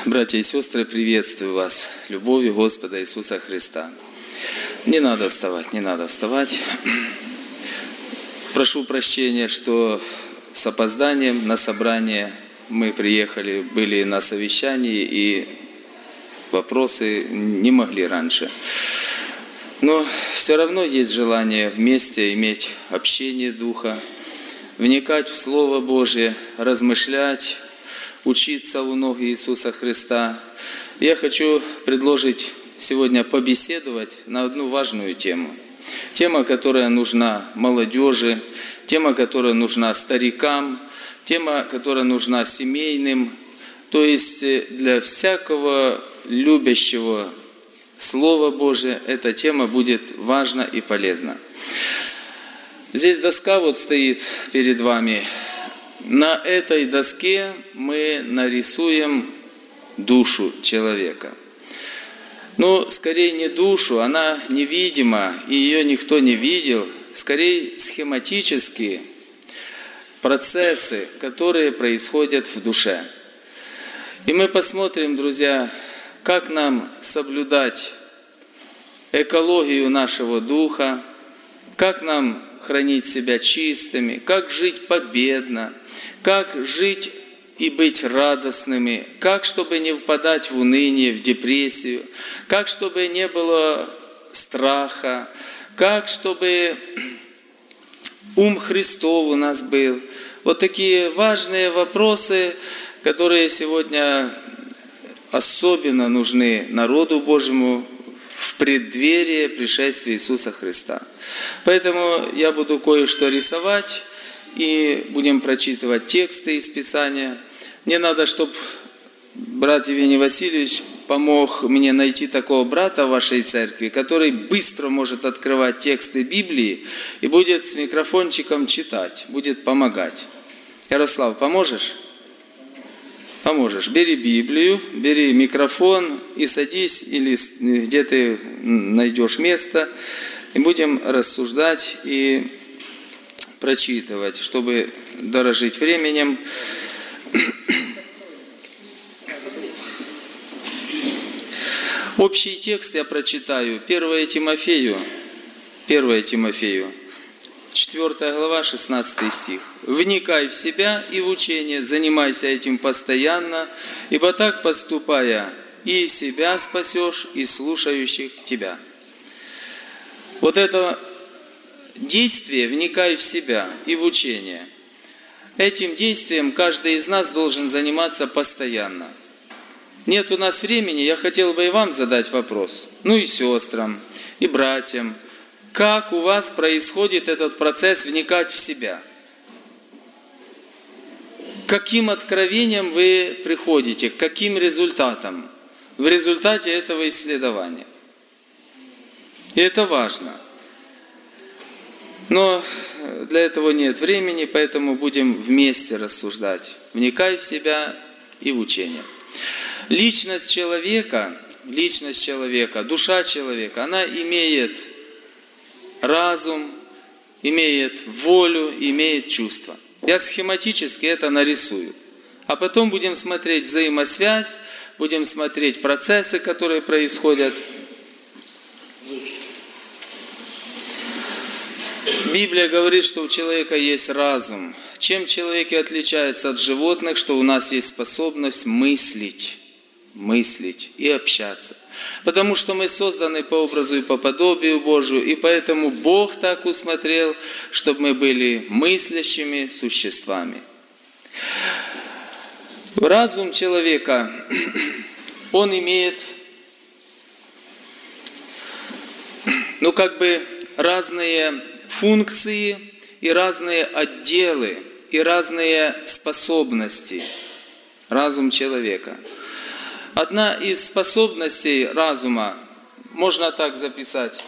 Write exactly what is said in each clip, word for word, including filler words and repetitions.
Братья и сестры, приветствую вас любовью Господа Иисуса Христа. Не надо вставать, не надо вставать. Прошу прощения, что с опозданием на собрание мы приехали, были на совещании и вопросы не могли раньше. Но все равно есть желание вместе иметь общение Духа, вникать в Слово Божие, размышлять, учиться у ног Иисуса Христа. Я хочу предложить сегодня побеседовать на одну важную тему. Тема, которая нужна молодежи, тема, которая нужна старикам, тема, которая нужна семейным, то есть для всякого любящего Слова Божие эта тема будет важна и полезна. Здесь доска вот стоит перед вами. На этой доске мы нарисуем душу человека. Но скорее не душу, она невидима, и ее никто не видел. Скорее схематические процессы, которые происходят в душе. И мы посмотрим, друзья, как нам соблюдать экологию нашего духа, как нам хранить себя чистыми, как жить победно, как жить и быть радостными, как, чтобы не впадать в уныние, в депрессию, как, чтобы не было страха, как, чтобы ум Христов у нас был. Вот такие важные вопросы, которые сегодня особенно нужны народу Божьему в преддверии пришествия Иисуса Христа. Поэтому я буду кое-что рисовать, и будем прочитывать тексты из Писания. Мне надо, чтобы брат Евгений Васильевич помог мне найти такого брата в вашей церкви, который быстро может открывать тексты Библии и будет с микрофончиком читать, будет помогать. Ярослав, поможешь? Поможешь. Бери Библию, бери микрофон и садись, или где ты найдешь место, и будем рассуждать и прочитывать, чтобы дорожить временем. Общий текст я прочитаю. первое Тимофею, первое Тимофею, четвёртая глава, шестнадцатый стих. «Вникай в себя и в учение, занимайся этим постоянно, ибо так поступая, и себя спасешь, и слушающих тебя». Вот это действие «вникай в себя» и в учение. Этим действием каждый из нас должен заниматься постоянно. Нет у нас времени, я хотел бы и вам задать вопрос, ну и сестрам, и братьям. Как у вас происходит этот процесс вникать в себя? К каким откровениям вы приходите, к каким результатам в результате этого исследования? И это важно. Но для этого нет времени, поэтому будем вместе рассуждать. Вникай в себя и в учение. Личность человека, личность человека, душа человека, она имеет разум, имеет волю, имеет чувства. Я схематически это нарисую. А потом будем смотреть взаимосвязь, будем смотреть процессы, которые происходят. Библия говорит, что у человека есть разум. Чем человек и отличается от животных, что у нас есть способность мыслить, мыслить и общаться. Потому что мы созданы по образу и по подобию Божию, и поэтому Бог так усмотрел, чтобы мы были мыслящими существами. Разум человека, он имеет, ну как бы разные функции и разные отделы, и разные способности. Разум человека. Одна из способностей разума, можно так записать.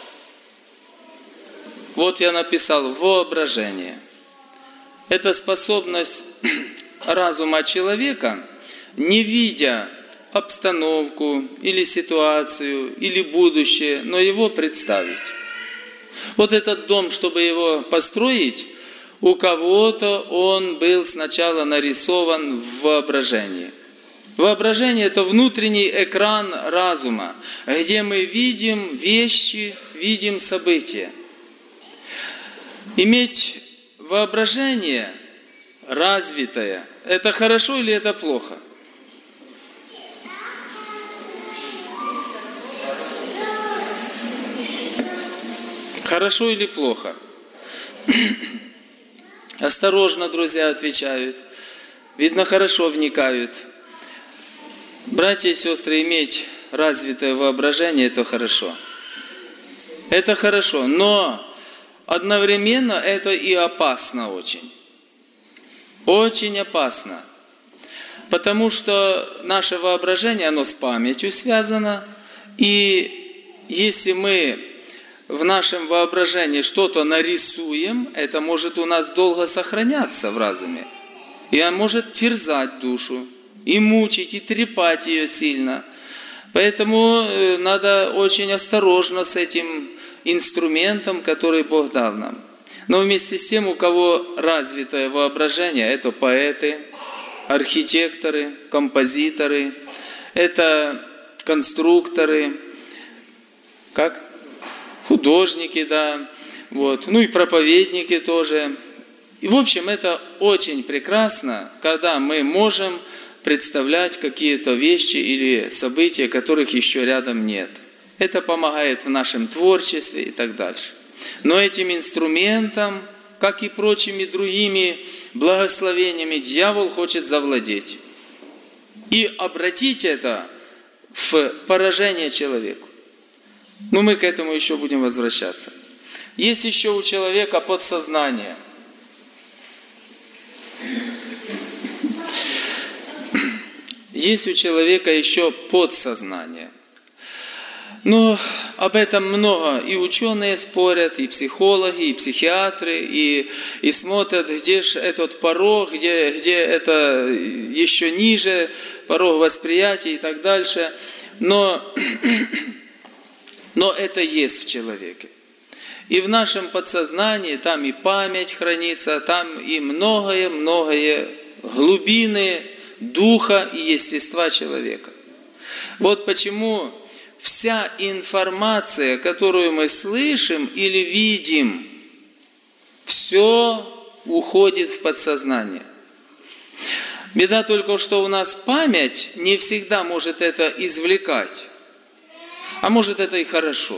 Вот я написал воображение. Это способность разума человека, не видя обстановку или ситуацию, или будущее, но его представить. Вот этот дом, чтобы его построить, у кого-то он был сначала нарисован в воображении. Воображение – это внутренний экран разума, где мы видим вещи, видим события. Иметь воображение развитое – это хорошо или это плохо? Хорошо или плохо? Осторожно, друзья, отвечают. Видно, хорошо вникают. Братья и сестры, иметь развитое воображение – это хорошо. Это хорошо, но одновременно это и опасно очень. Очень опасно. Потому что наше воображение, оно с памятью связано. И если мы в нашем воображении что-то нарисуем, это может у нас долго сохраняться в разуме. И он может терзать душу, и мучить, и трепать ее сильно. Поэтому надо очень осторожно с этим инструментом, который Бог дал нам. Но вместе с тем, у кого развитое воображение, это поэты, архитекторы, композиторы, это конструкторы, как? Художники, да, вот, ну и проповедники тоже. И в общем, это очень прекрасно, когда мы можем представлять какие-то вещи или события, которых еще рядом нет. Это помогает в нашем творчестве и так дальше. Но этим инструментом, как и прочими другими благословениями, дьявол хочет завладеть. И обратить это в поражение человеку. Но мы к этому еще будем возвращаться. Есть еще у человека подсознание. Есть у человека еще подсознание. Но об этом много и ученые спорят, и психологи, и психиатры, и, и смотрят, где же этот порог, где, где это еще ниже, порог восприятия и так дальше. Но, но это есть в человеке. И в нашем подсознании там и память хранится, там и многое-многое глубины духа и естества человека. Вот почему вся информация, которую мы слышим или видим, все уходит в подсознание. Беда только, что у нас память не всегда может это извлекать. А может, это и хорошо.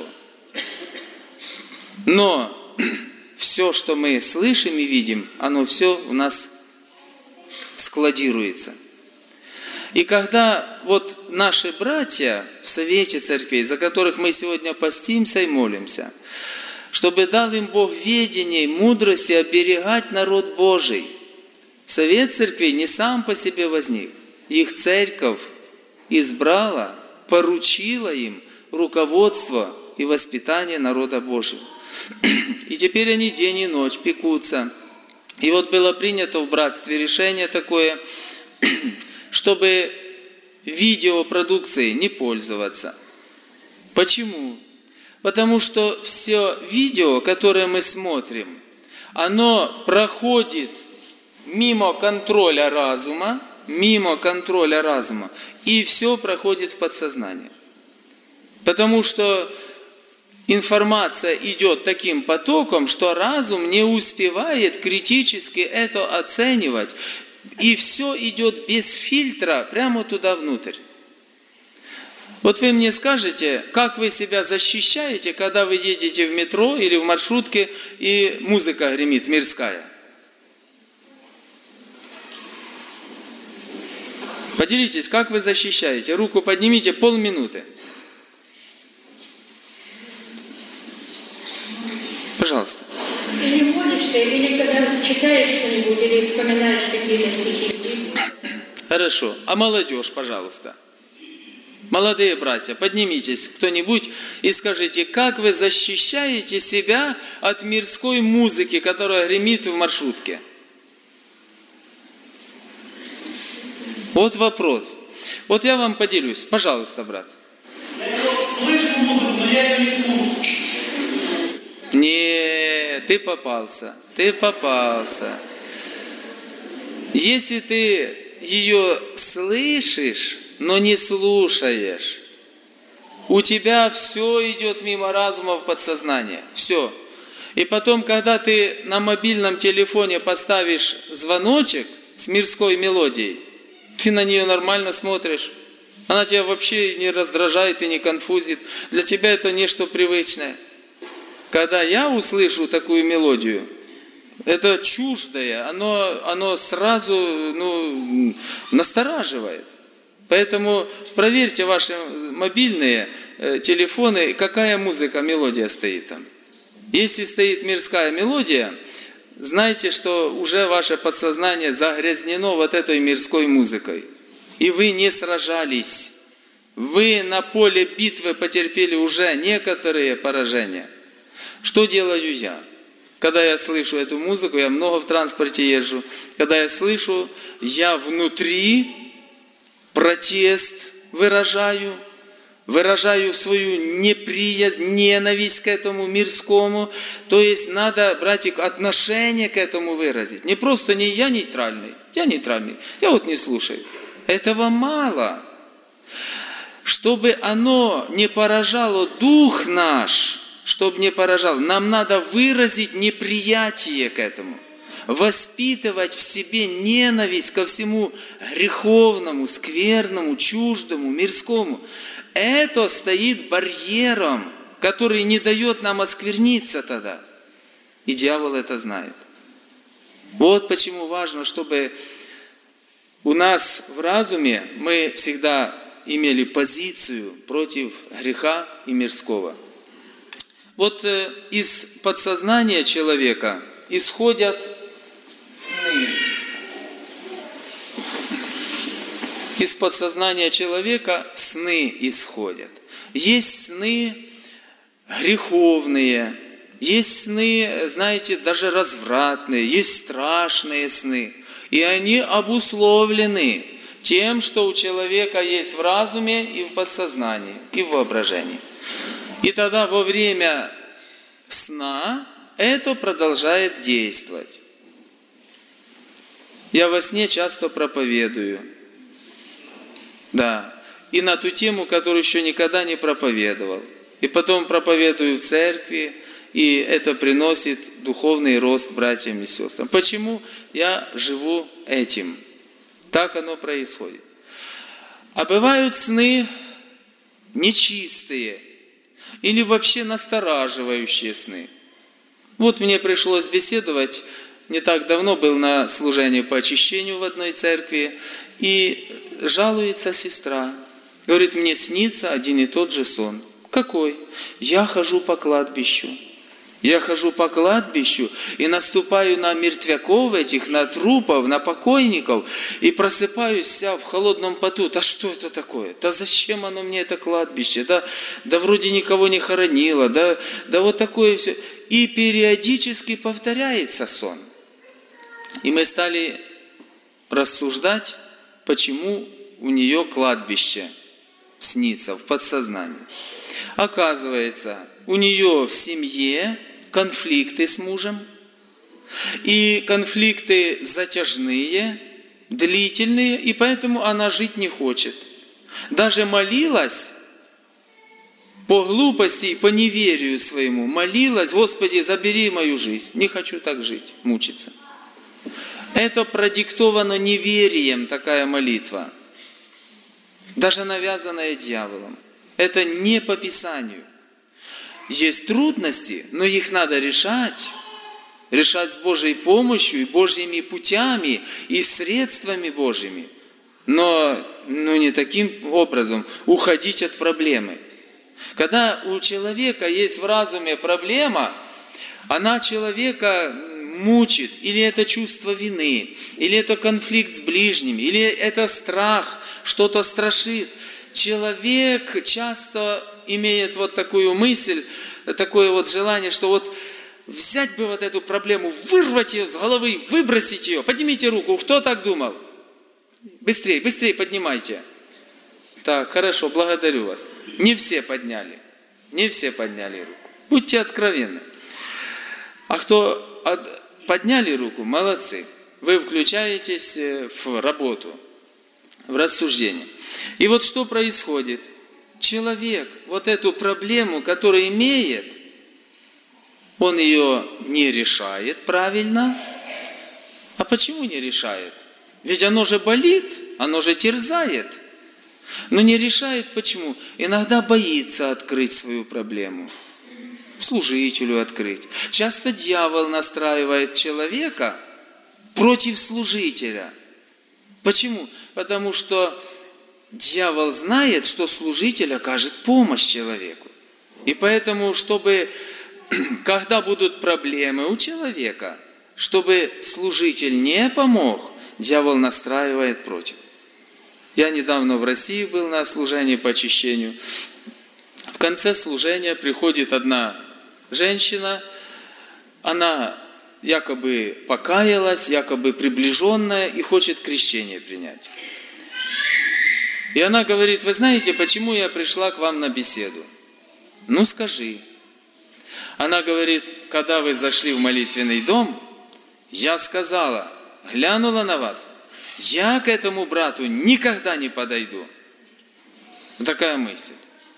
Но все, что мы слышим и видим, оно все у нас складируется. И когда вот наши братья в Совете Церквей, за которых мы сегодня постимся и молимся, чтобы дал им Бог ведение и мудрости оберегать народ Божий. Совет Церквей не сам по себе возник. Их Церковь избрала, поручила им руководство и воспитание народа Божьего. И теперь они день и ночь пекутся. И вот было принято в братстве решение такое, чтобы видеопродукцией не пользоваться. Почему? Потому что все видео, которое мы смотрим, оно проходит мимо контроля разума, мимо контроля разума, и все проходит в подсознание. Потому что информация идет таким потоком, что разум не успевает критически это оценивать. И все идет без фильтра прямо туда внутрь. Вот вы мне скажете, как вы себя защищаете, когда вы едете в метро или в маршрутке, и музыка гремит мирская? Поделитесь, как вы защищаете. Руку поднимите, полминуты. Пожалуйста. Ты не молишься, или когда читаешь что-нибудь, или вспоминаешь какие-то стихи? Хорошо. А молодежь, пожалуйста. Молодые братья, поднимитесь кто-нибудь и скажите, как вы защищаете себя от мирской музыки, которая гремит в маршрутке? Вот вопрос. Вот я вам поделюсь. Пожалуйста, брат. Я слышу музыку, но я ее не слушаю. Нет, ты попался. Ты попался. Если ты, ее слышишь, но не слушаешь, у тебя все идет мимо разума в подсознание. Все. И потом, когда ты на мобильном телефоне поставишь звоночек с мирской мелодией, ты на нее нормально смотришь. Она тебя вообще не раздражает и не конфузит. Для тебя это нечто привычное. Когда я услышу такую мелодию, это чуждое, оно, оно сразу ну, настораживает. Поэтому проверьте ваши мобильные э, телефоны, какая музыка, мелодия стоит там. Если стоит мирская мелодия, знайте, что уже ваше подсознание загрязнено вот этой мирской музыкой. И вы не сражались. Вы на поле битвы потерпели уже некоторые поражения. Что делаю я? Когда я слышу эту музыку, я много в транспорте езжу, когда я слышу, я внутри протест выражаю, выражаю свою неприязнь, ненависть к этому мирскому. То есть надо, братик, отношение к этому выразить. Не просто не я нейтральный, я нейтральный, я вот не слушаю. Этого мало. Чтобы оно не поражало дух наш, чтобы не поражало, нам надо выразить неприятие к этому. Воспитывать в себе ненависть ко всему греховному, скверному, чуждому, мирскому. Это стоит барьером, который не дает нам оскверниться тогда. И дьявол это знает. Вот почему важно, чтобы у нас в разуме мы всегда имели позицию против греха и мирского. Вот э, из подсознания человека исходят сны. Из подсознания человека сны исходят. Есть сны греховные, есть сны, знаете, даже развратные, есть страшные сны. И они обусловлены тем, что у человека есть в разуме и в подсознании, и в воображении. И тогда во время сна это продолжает действовать. Я во сне часто проповедую. Да. И на ту тему, которую еще никогда не проповедовал. И потом проповедую в церкви, и это приносит духовный рост братьям и сестрам. Почему я живу этим? Так оно происходит. А бывают сны нечистые или вообще настораживающие сны. Вот мне пришлось беседовать, не так давно был на служении по очищению в одной церкви, и жалуется сестра. Говорит, мне снится один и тот же сон. Какой? Я хожу по кладбищу. Я хожу по кладбищу и наступаю на мертвяков этих, на трупов, на покойников, и просыпаюсь вся в холодном поту. Да что это такое? Да зачем оно мне, это кладбище? Да, да вроде никого не хоронило. Да, да вот такое все. И периодически повторяется сон. И мы стали рассуждать, почему у нее кладбище снится в подсознании. Оказывается, у нее в семье конфликты с мужем, и конфликты затяжные, длительные, и поэтому она жить не хочет. Даже молилась по глупости и по неверию своему, молилась, Господи, забери мою жизнь, не хочу так жить, мучиться. Это продиктовано неверием, такая молитва, даже навязанная дьяволом. Это не по Писанию. Есть трудности, но их надо решать. Решать с Божьей помощью и Божьими путями и средствами Божьими. Но ну, не таким образом уходить от проблемы. Когда у человека есть в разуме проблема, она человека мучит, или это чувство вины, или это конфликт с ближними, или это страх, что-то страшит. Человек часто имеет вот такую мысль, такое вот желание, что вот взять бы вот эту проблему, вырвать ее с головы, выбросить ее. Поднимите руку, кто так думал? Быстрее, быстрее поднимайте. Так, хорошо, благодарю вас. Не все подняли, не все подняли руку. Будьте откровенны. А кто подняли руку, молодцы. Вы включаетесь в работу. в рассуждение. И вот что происходит? Человек вот эту проблему, которую имеет, он ее не решает правильно. А почему не решает? Ведь оно же болит, оно же терзает. Но не решает почему? Иногда боится открыть свою проблему. Служителю открыть. Часто дьявол настраивает человека против служителя. Почему? Потому что дьявол знает, что служитель окажет помощь человеку. И поэтому, чтобы, когда будут проблемы у человека, чтобы служитель не помог, дьявол настраивает против. Я недавно в России был на служении по очищению. В конце служения приходит одна женщина, она якобы покаялась, якобы приближенная и хочет крещение принять. И она говорит: вы знаете, почему я пришла к вам на беседу? Ну скажи. Она говорит: когда вы зашли в молитвенный дом, я сказала, глянула на вас, я к этому брату никогда не подойду. Вот такая мысль.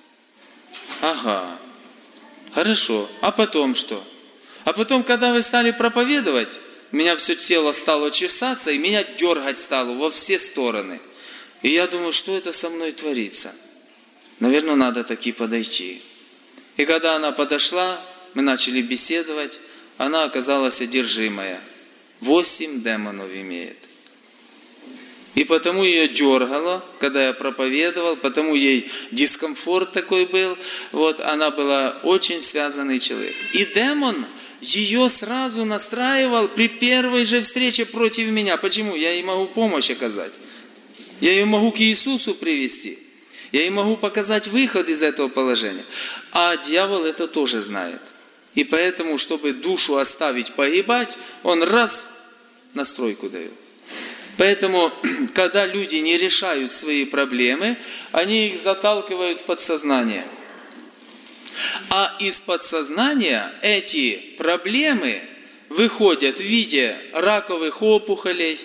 Ага, хорошо. А потом что? А потом, когда вы стали проповедовать, у меня все тело стало чесаться, и меня дергать стало во все стороны. И я думаю, что это со мной творится? Наверное, надо таки подойти. И когда она подошла, мы начали беседовать, она оказалась одержимая. Восемь демонов имеет. И потому ее дергало, когда я проповедовал, потому ей дискомфорт такой был. Вот, она была очень связанный человек. И демон ее сразу настраивал при первой же встрече против меня. Почему? Я ей могу помощь оказать. Я ее могу к Иисусу привести. Я ей могу показать выход из этого положения. А дьявол это тоже знает. И поэтому, чтобы душу оставить погибать, он раз настройку дает. Поэтому, когда люди не решают свои проблемы, они их заталкивают в подсознание. А из подсознания эти проблемы выходят в виде раковых опухолей,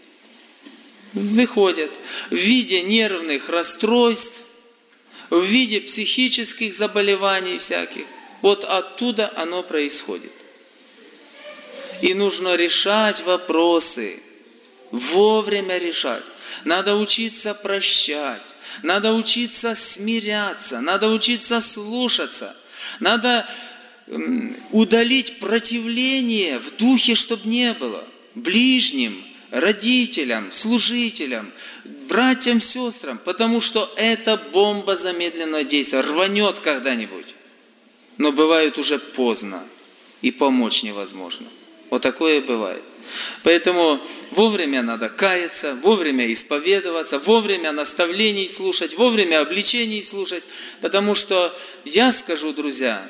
выходят в виде нервных расстройств, в виде психических заболеваний всяких. Вот оттуда оно происходит. И нужно решать вопросы. Вовремя решать. Надо учиться прощать. Надо учиться смиряться. Надо учиться слушаться. Надо удалить противление в духе, чтобы не было. Ближним, родителям, служителям, братьям, сестрам. Потому что это бомба замедленного действия. Рванет когда-нибудь. Но бывает уже поздно. И помочь невозможно. Вот такое бывает. Поэтому вовремя надо каяться, вовремя исповедоваться, вовремя наставлений слушать, вовремя обличений слушать. Потому что я скажу, друзья,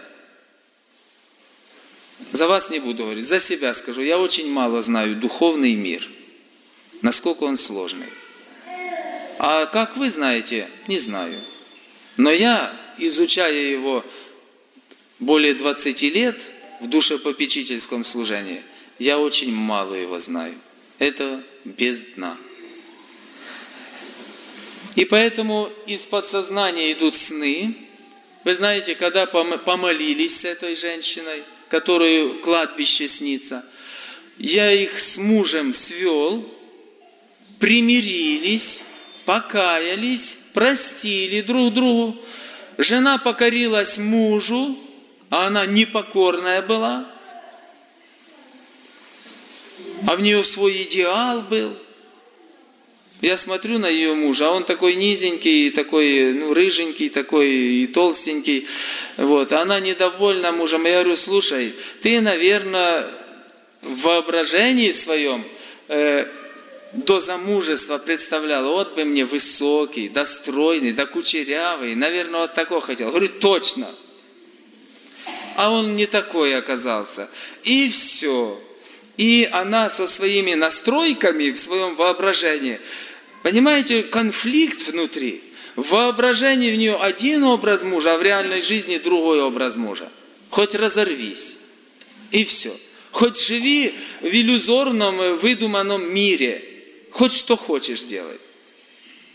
за вас не буду говорить, за себя скажу, я очень мало знаю духовный мир, насколько он сложный. А как вы знаете, не знаю. Но я, изучая его более двадцати лет в душепопечительском служении, я очень мало его знаю. Это без дна. И поэтому из подсознания идут сны. Вы знаете, когда помолились с этой женщиной, которую кладбище снится, я их с мужем свел, примирились, покаялись, простили друг другу. Жена покорилась мужу, а она непокорная была. А в нее свой идеал был. Я смотрю на ее мужа, а он такой низенький, такой, ну, рыженький, такой и толстенький. Вот. А она недовольна мужем. Я говорю: слушай, ты, наверное, в воображении своем э, до замужества представляла, вот бы мне высокий, да стройный, да кучерявый. Наверное, вот такой хотел. Говорю: точно. А он не такой оказался. И все. И она со своими настройками в своем воображении, понимаете, конфликт внутри. В воображении у нее один образ мужа, а в реальной жизни другой образ мужа. Хоть разорвись. И все. Хоть живи в иллюзорном, выдуманном мире. Хоть что хочешь делай.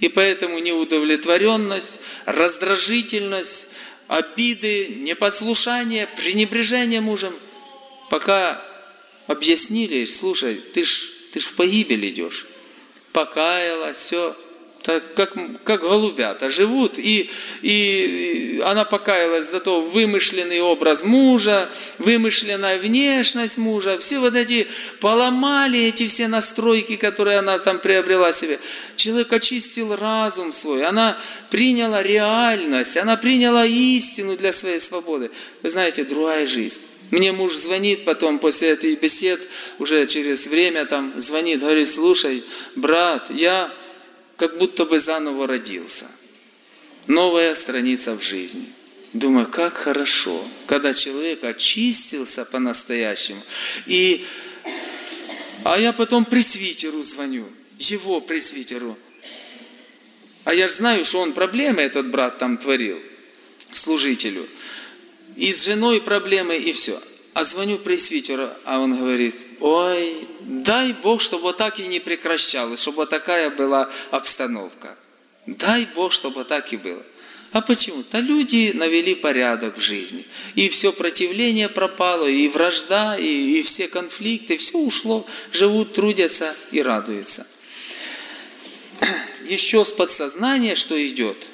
И поэтому неудовлетворенность, раздражительность, обиды, непослушание, пренебрежение мужем. Пока объяснили, слушай, ты ж, ты ж в погибель идешь. Покаялась, все. Так как, как голубята живут, и, и она покаялась за то вымышленный образ мужа, вымышленная внешность мужа, все вот эти, поломали эти все настройки, которые она там приобрела себе. Человек очистил разум свой, она приняла реальность, она приняла истину для своей свободы. Вы знаете, другая жизнь. Мне муж звонит потом, после этой бесед, уже через время там звонит, говорит, слушай, брат, я как будто бы заново родился. Новая страница в жизни. Думаю, как хорошо, когда человек очистился по-настоящему. И, а я потом пресвитеру звоню, его пресвитеру. А я же знаю, что он проблемы, этот брат там творил, служителю. И с женой проблемы, и все. А звоню пресвитеру, а он говорит, ой, дай Бог, чтобы вот так и не прекращалось, чтобы вот такая была обстановка. Дай Бог, чтобы так и было. А почему? Да люди навели порядок в жизни. И все противление пропало, и вражда, и, и все конфликты, все ушло. Живут, трудятся и радуются. Еще с подсознания, что идет?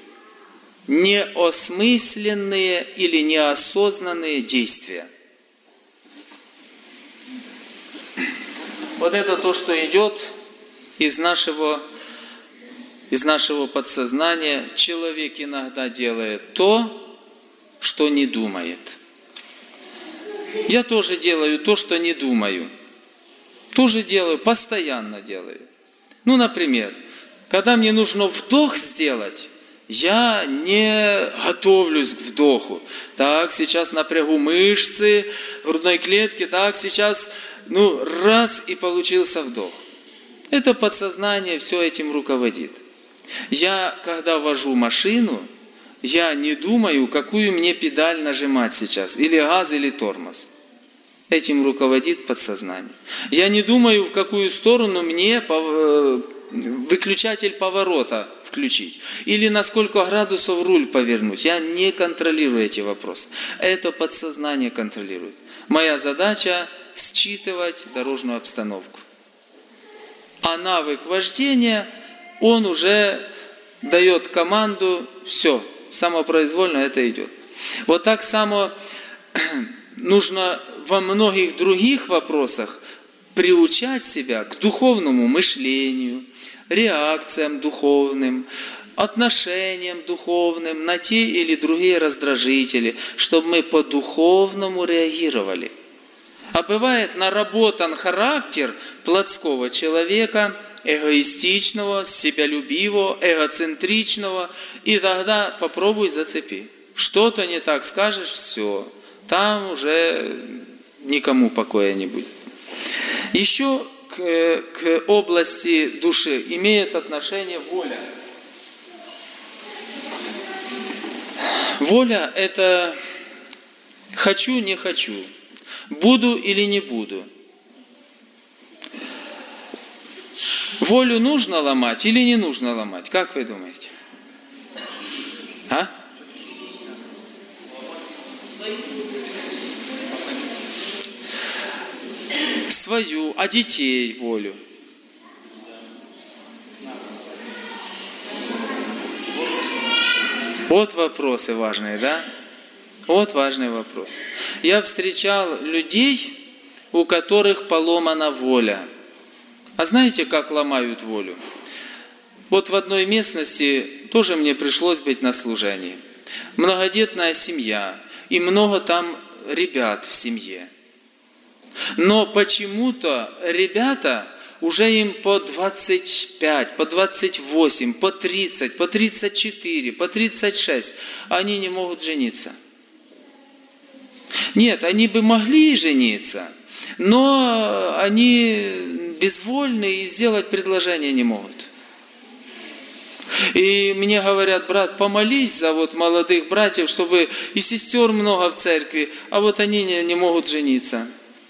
Неосмысленные или неосознанные действия. Вот это то, что идет из нашего, из нашего подсознания. Человек иногда делает то, что не думает. Я тоже делаю то, что не думаю. Тоже делаю, постоянно делаю. Ну, например, когда мне нужно вдох сделать, я не готовлюсь к вдоху. Так, сейчас напрягу мышцы грудной клетки, так, сейчас... Ну, раз и получился вдох. Это подсознание все этим руководит. Я, когда вожу машину, я не думаю, какую мне педаль нажимать сейчас. Или газ, или тормоз. Этим руководит подсознание. Я не думаю, в какую сторону мне выключатель поворота включить. Или на сколько градусов руль повернуть. Я не контролирую эти вопросы. Это подсознание контролирует. Моя задача считывать дорожную обстановку. А навык вождения, он уже дает команду, все, самопроизвольно это идет. Вот так само нужно во многих других вопросах приучать себя к духовному мышлению, реакциям духовным, отношениям духовным на те или другие раздражители, чтобы мы по-духовному реагировали. А бывает наработан характер плотского человека, эгоистичного, себялюбивого, эгоцентричного, и тогда попробуй зацепи. Что-то не так скажешь, все, там уже никому покоя не будет. Еще к, к области души имеет отношение воля. Воля – это хочу, не хочу. Буду или не буду? Волю нужно ломать или не нужно ломать? Как вы думаете? А? Свою, а детей волю? Вот вопросы важные, да? Вот важный вопрос. Я встречал людей, у которых поломана воля. А знаете, как ломают волю? Вот в одной местности тоже мне пришлось быть на служении. Многодетная семья, и много там ребят в семье. Но почему-то ребята уже им по двадцать пять, по двадцать восемь, по тридцать, по тридцать четыре, по тридцать шесть, они не могут жениться. Нет, они бы могли жениться, но они безвольны и сделать предложение не могут. И мне говорят, брат, помолись за вот молодых братьев, чтобы и сестер много в церкви, а вот они не, не могут жениться.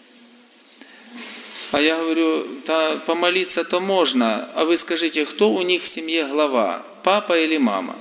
А я говорю, да, помолиться-то можно, а вы скажите, кто у них в семье глава? Папа или мама?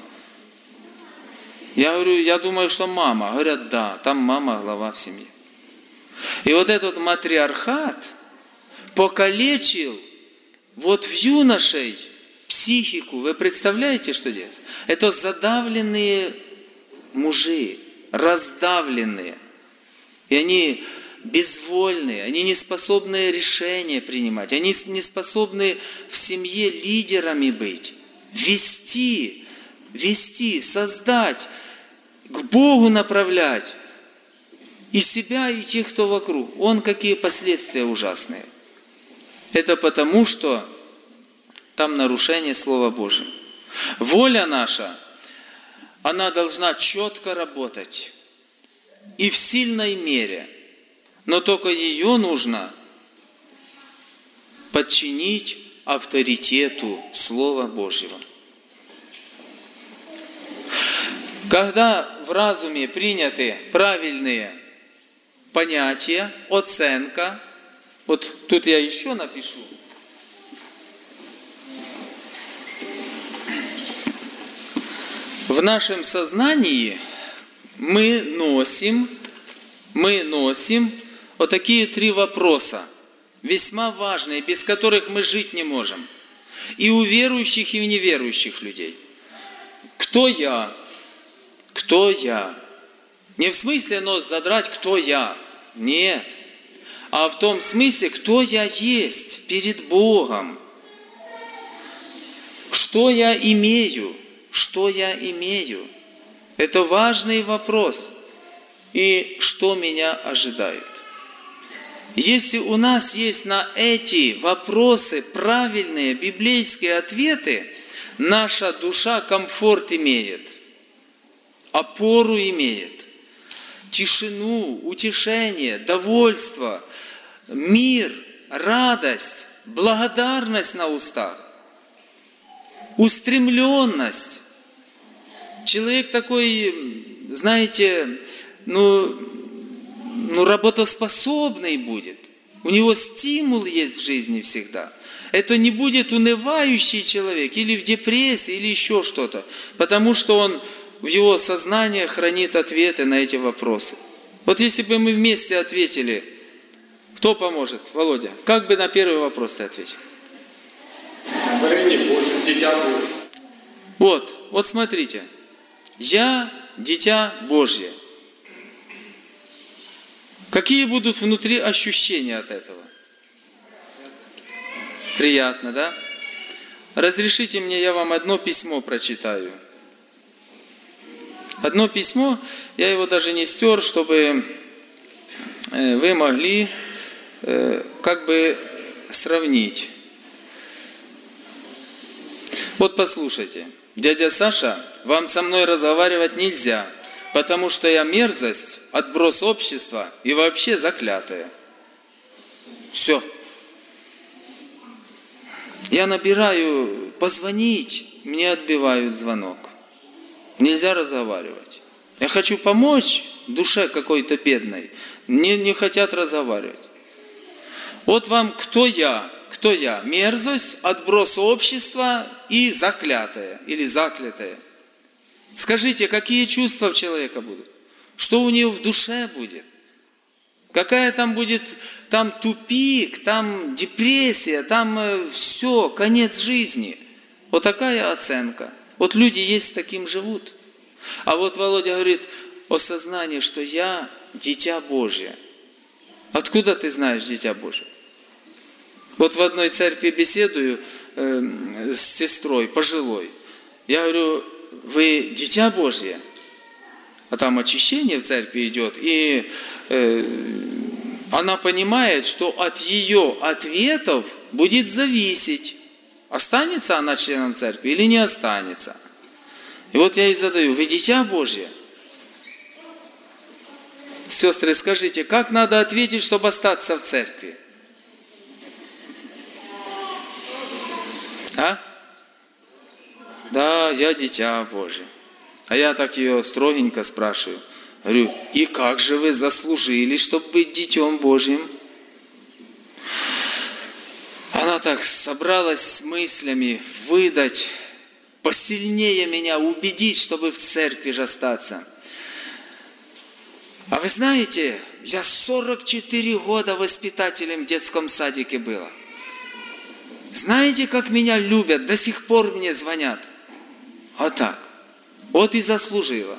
Я говорю, я думаю, что мама. Говорят, да, там мама глава в семье. И вот этот матриархат покалечил вот в юношей психику. Вы представляете, что делается? Это задавленные мужи, раздавленные. И они безвольные, они не способны решения принимать, они не способны в семье лидерами быть, вести, вести, создать, к Богу направлять и себя, и тех, кто вокруг. Он какие последствия ужасные. Это потому, что там нарушение Слова Божьего. Воля наша, она должна четко работать и в сильной мере. Но только ее нужно подчинить авторитету Слова Божьего. Когда в разуме приняты правильные понятия, оценка, вот тут я еще напишу. В нашем сознании мы носим, мы носим вот такие три вопроса, весьма важные, без которых мы жить не можем. И у верующих, и у неверующих людей. Кто я? Кто я? Не в смысле нос задрать, кто я? Нет. А в том смысле, кто я есть перед Богом. Что я имею? Что я имею? Это важный вопрос. И что меня ожидает? Если у нас есть на эти вопросы правильные библейские ответы, наша душа комфорт имеет, опору имеет, тишину, утешение, довольство, мир, радость, благодарность на устах, устремленность. Человек такой, знаете, ну, ну, работоспособный будет. У него стимул есть в жизни всегда. Это не будет унывающий человек или в депрессии, или еще что-то. Потому что он в его сознании хранит ответы на эти вопросы. Вот если бы мы вместе ответили, кто поможет? Володя, как бы на первый вопрос ты ответил? Творение Божие, дитя Божие. Вот, вот смотрите. Я дитя Божье. Какие будут внутри ощущения от этого? Приятно, да? Разрешите мне, я вам одно письмо прочитаю. Одно письмо, я его даже не стер, чтобы вы могли как бы сравнить. Вот послушайте. Дядя Саша, вам со мной разговаривать нельзя, потому что я мерзость, отброс общества и вообще заклятая. Все. Я набираю позвонить, мне отбивают звонок. Нельзя разговаривать. Я хочу помочь душе какой-то бедной. Мне не хотят разговаривать. Вот вам кто я? Кто я? Мерзость, отброс общества и заклятая или заклятая. Скажите, какие чувства в человека будут? Что у нее в душе будет? Какая там будет там тупик, там депрессия, там все, конец жизни. Вот такая оценка. Вот люди есть таким живут. А вот Володя говорит о сознании, что я дитя Божье. Откуда ты знаешь дитя Божье? Вот в одной церкви беседую э, с сестрой, пожилой. Я говорю, вы дитя Божье? А там очищение в церкви идет, и э, она понимает, что от ее ответов будет зависеть, останется она членом церкви или не останется. И вот я ей задаю, вы дитя Божье? Сестры, скажите, как надо ответить, чтобы остаться в церкви? А? Да, я дитя Божие. А я так ее строгенько спрашиваю. Говорю, и как же вы заслужили, чтобы быть детем Божьим? Она так собралась с мыслями выдать посильнее меня убедить, чтобы в церкви же остаться. А вы знаете, я сорок четыре года воспитателем в детском садике была. Знаете, как меня любят? До сих пор мне звонят. Вот так. Вот и заслужила.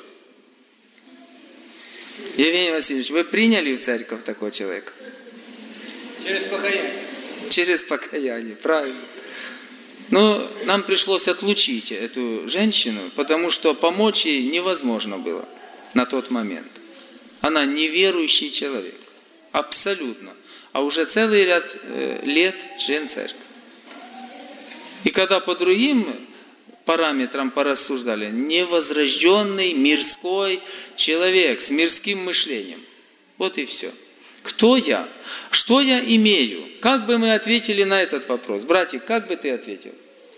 Евгений Васильевич, вы приняли в церковь такого человека? Через покаяние. Через покаяние, правильно. Но нам пришлось отлучить эту женщину, потому что помочь ей невозможно было на тот момент. Она неверующий человек. Абсолютно. А уже целый ряд э, лет член церкви. И когда по другим параметрам порассуждали, невозрожденный мирской человек с мирским мышлением. Вот и все. Кто я? Что я имею? Как бы мы ответили на этот вопрос? Братик, как бы ты ответил?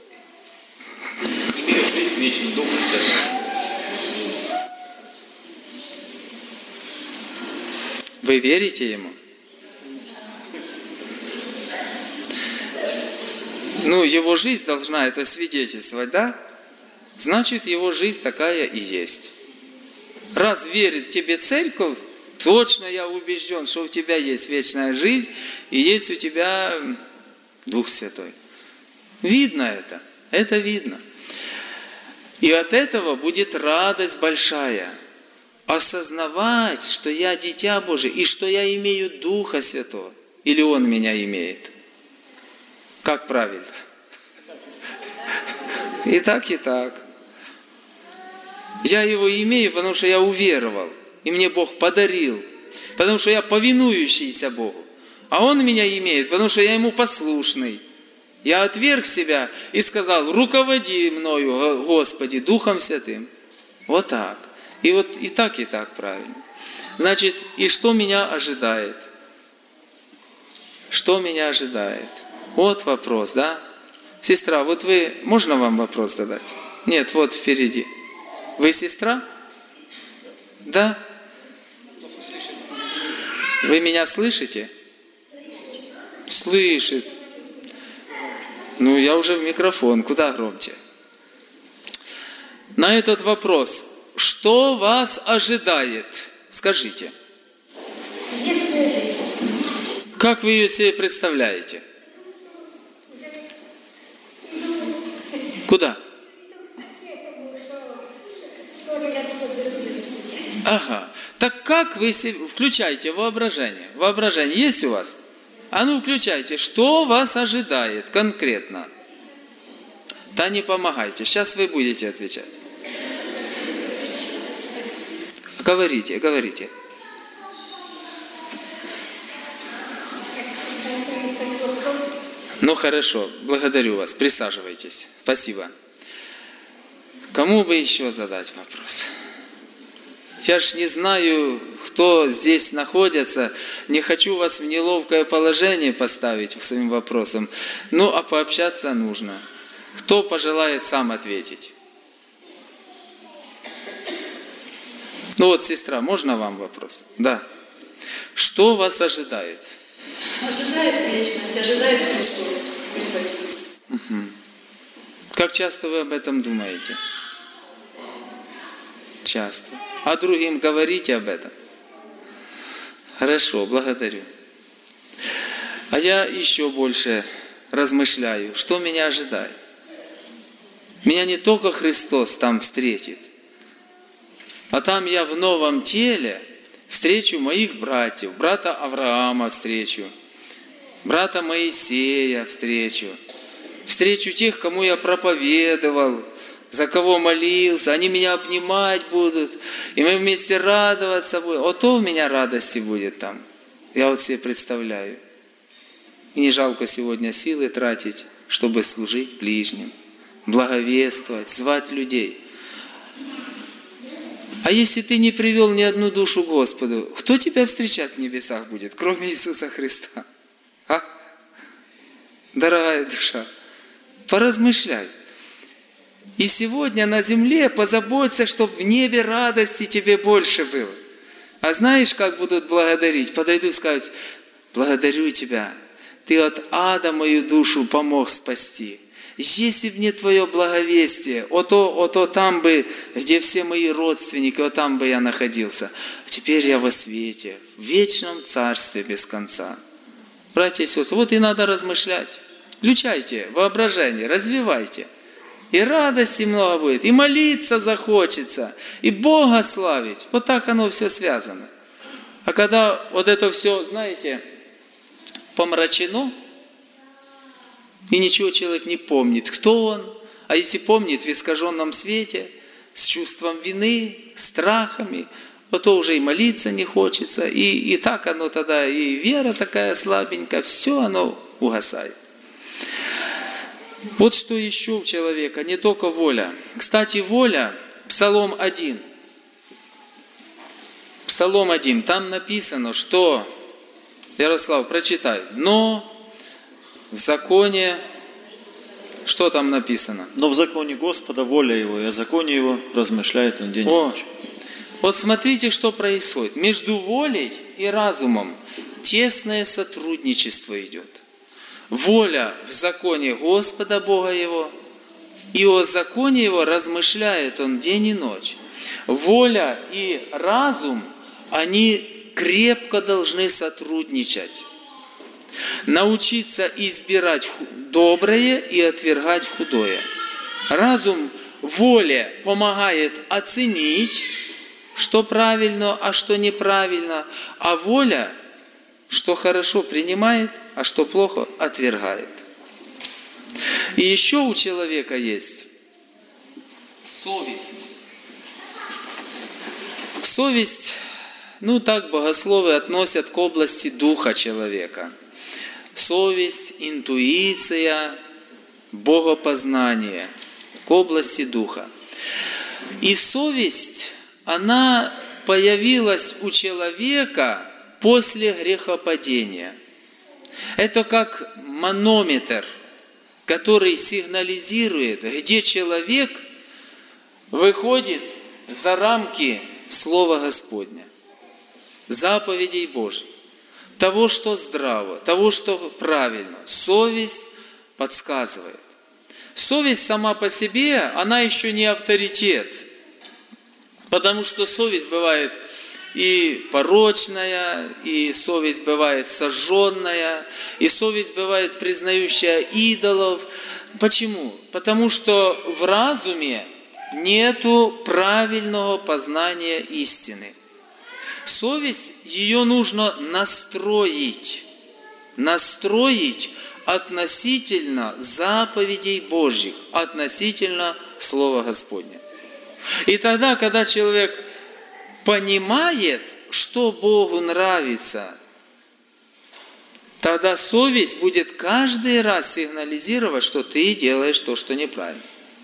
Имею жизнь вечную, Духа Святого. Вы верите ему? Ну, его жизнь должна это свидетельствовать, да? Значит, его жизнь такая и есть. Раз верит тебе церковь, точно я убежден, что у тебя есть вечная жизнь и есть у тебя Дух Святой. Видно это, это видно. И от этого будет радость большая. Осознавать, что я дитя Божие и что я имею Духа Святого. Или Он меня имеет. Как правильно? И так, и так. Я его имею, потому что я уверовал. И мне Бог подарил. Потому что я повинующийся Богу. А Он меня имеет, потому что я Ему послушный. Я отверг себя и сказал, руководи мною, Господи, Духом Святым. Вот так. И вот и так, и так правильно. Значит, и что меня ожидает? Что меня ожидает? Вот вопрос, да? Сестра, вот вы, можно вам вопрос задать? Нет, вот впереди. Вы сестра? Да? Вы меня слышите? Слышит. Ну, я уже в микрофон, куда громче? На этот вопрос, что вас ожидает? Скажите. Вечная жизнь. Как вы ее себе представляете? Куда? Ага. Так как вы себе... Включайте воображение. Воображение есть у вас? А ну включайте. Что вас ожидает конкретно? Да не помогайте. Сейчас вы будете отвечать. Говорите, говорите. Ну хорошо, благодарю вас. Присаживайтесь. Спасибо. Кому бы еще задать вопрос? Я ж не знаю, кто здесь находится. Не хочу вас в неловкое положение поставить своим вопросом. Ну, а пообщаться нужно. Кто пожелает сам ответить? Ну вот, сестра, можно вам вопрос? Да. Что вас ожидает? Ожидает вечность, ожидает Христос. И спасибо. Угу. Как часто вы об этом думаете? Часто. А другим говорите об этом? Хорошо, благодарю. А я еще больше размышляю, что меня ожидает. Меня не только Христос там встретит, а там я в новом теле встречу моих братьев, брата Авраама встречу, брата Моисея встречу, встречу тех, кому я проповедовал, за кого молился, они меня обнимать будут, и мы вместе радоваться будем. Вот то у меня радости будет там. Я вот себе представляю. И не жалко сегодня силы тратить, чтобы служить ближним, благовествовать, звать людей. А если ты не привел ни одну душу к Господу, кто тебя встречать в небесах будет, кроме Иисуса Христа? А? Дорогая душа, поразмышляй. И сегодня на земле позаботься, чтобы в небе радости тебе больше было. А знаешь, как будут благодарить? Подойдут и скажут, благодарю тебя, ты от ада мою душу помог спасти. Если бы не Твое благовестие, ото, ото там бы, где все мои родственники, вот там бы я находился. А теперь я во свете, в вечном царстве без конца. Братья и сестры, вот и надо размышлять. Включайте воображение, развивайте. И радости много будет, и молиться захочется, и Бога славить. Вот так оно все связано. А когда вот это все, знаете, помрачено, и ничего человек не помнит, кто он, а если помнит в искаженном свете, с чувством вины, страхами, вот то уже и молиться не хочется, и, и так оно тогда, и вера такая слабенькая, все оно угасает. Вот что еще у человека, не только воля. Кстати, воля, Псалом один. Псалом один, там написано, что, Ярослав, прочитай, но в законе, что там написано? Но в законе Господа воля Его, и о законе Его размышляет Он день и О, ночь. вот смотрите, что происходит. Между волей и разумом тесное сотрудничество идет. Воля в законе Господа Бога Его, и о законе Его размышляет Он день и ночь. Воля и разум, они крепко должны сотрудничать. Научиться избирать доброе и отвергать худое. Разум воле помогает оценить, что правильно, а что неправильно, а воля, что хорошо принимает, а что плохо отвергает. И еще у человека есть совесть. Совесть, ну так богословы относят к области духа человека. Совесть, интуиция, богопознание к области духа. И совесть, она появилась у человека после грехопадения. Это как манометр, который сигнализирует, где человек выходит за рамки Слова Господня, заповедей Божьих, того, что здраво, того, что правильно. Совесть подсказывает. Совесть сама по себе, она еще не авторитет, потому что совесть бывает и порочная, и совесть бывает сожженная, и совесть бывает признающая идолов. Почему? Потому что в разуме нету правильного познания истины. Совесть, ее нужно настроить, настроить относительно заповедей Божьих, относительно Слова Господня. И тогда, когда человек понимает, что Богу нравится, тогда совесть будет каждый раз сигнализировать, что ты делаешь то, что неправильно.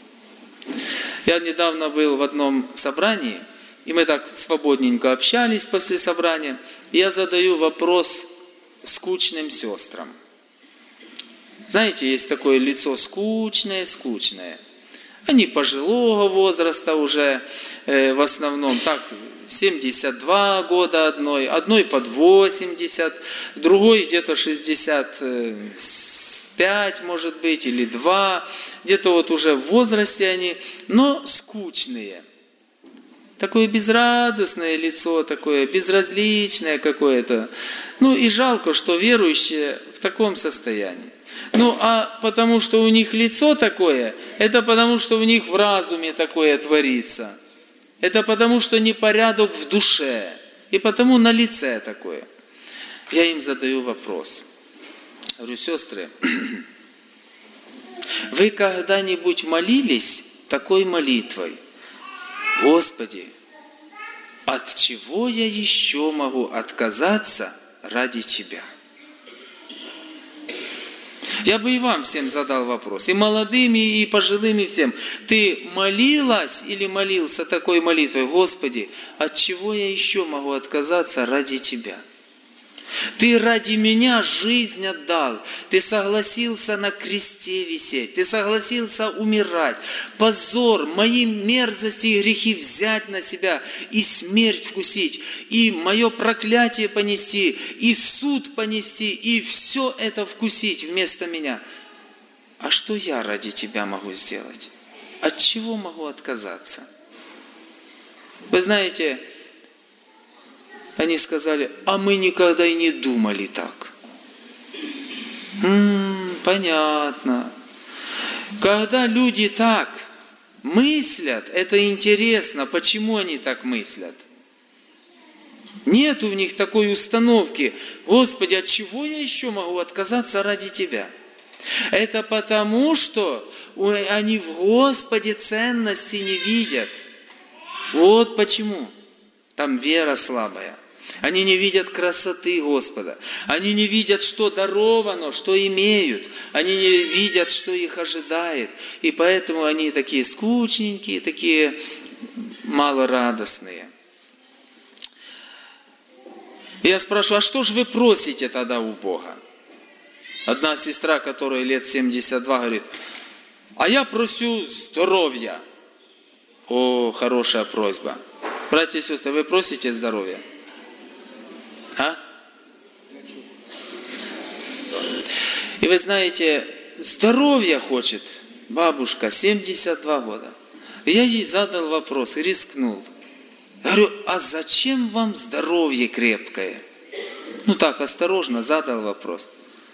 Я недавно был в одном собрании, и мы так свободненько общались после собрания, и я задаю вопрос скучным сестрам. Знаете, есть такое лицо скучное, скучное. Они пожилого возраста уже, э, в основном, так, семьдесят два года одной, одной под восемьдесят, другой где-то шестьдесят пять, может быть, или два, где-то вот уже в возрасте они, но скучные. Такое безрадостное лицо, такое безразличное какое-то. Ну и жалко, что верующие в таком состоянии. Ну а потому что у них лицо такое, это потому что у них в разуме такое творится. Это потому что непорядок в душе. И потому на лице такое. Я им задаю вопрос. Говорю, сестры, вы когда-нибудь молились такой молитвой? Господи, от чего я еще могу отказаться ради Тебя? Я бы и вам всем задал вопрос, и молодым, и пожилым, и всем. Ты молилась или молился такой молитвой? Господи, от чего я еще могу отказаться ради Тебя? Ты ради меня жизнь отдал. Ты согласился на кресте висеть. Ты согласился умирать. Позор, мои мерзости и грехи взять на себя. И смерть вкусить. И мое проклятие понести. И суд понести. И все это вкусить вместо меня. а что я ради тебя могу сделать? От чего могу отказаться? Вы знаете, они сказали, а мы никогда и не думали так. М-м, понятно. Когда люди так мыслят, это интересно, почему они так мыслят. Нет у них такой установки, Господи, от чего я еще могу отказаться ради Тебя? Это потому, что они в Господе ценности не видят. Вот почему. Там вера слабая. Они не видят красоты Господа. Они не видят, что даровано, что имеют. Они не видят, что их ожидает. И поэтому они такие скучненькие, такие малорадостные. Я спрашиваю, а что же вы просите тогда у Бога? Одна сестра, которой лет семьдесят два, говорит, а я прошу здоровья. О, хорошая просьба. Братья и сестры, вы просите здоровья? А? И вы знаете, здоровья хочет бабушка, семьдесят два года. И я ей задал вопрос и рискнул. Я говорю, а зачем вам здоровье крепкое? Ну так, осторожно задал вопрос.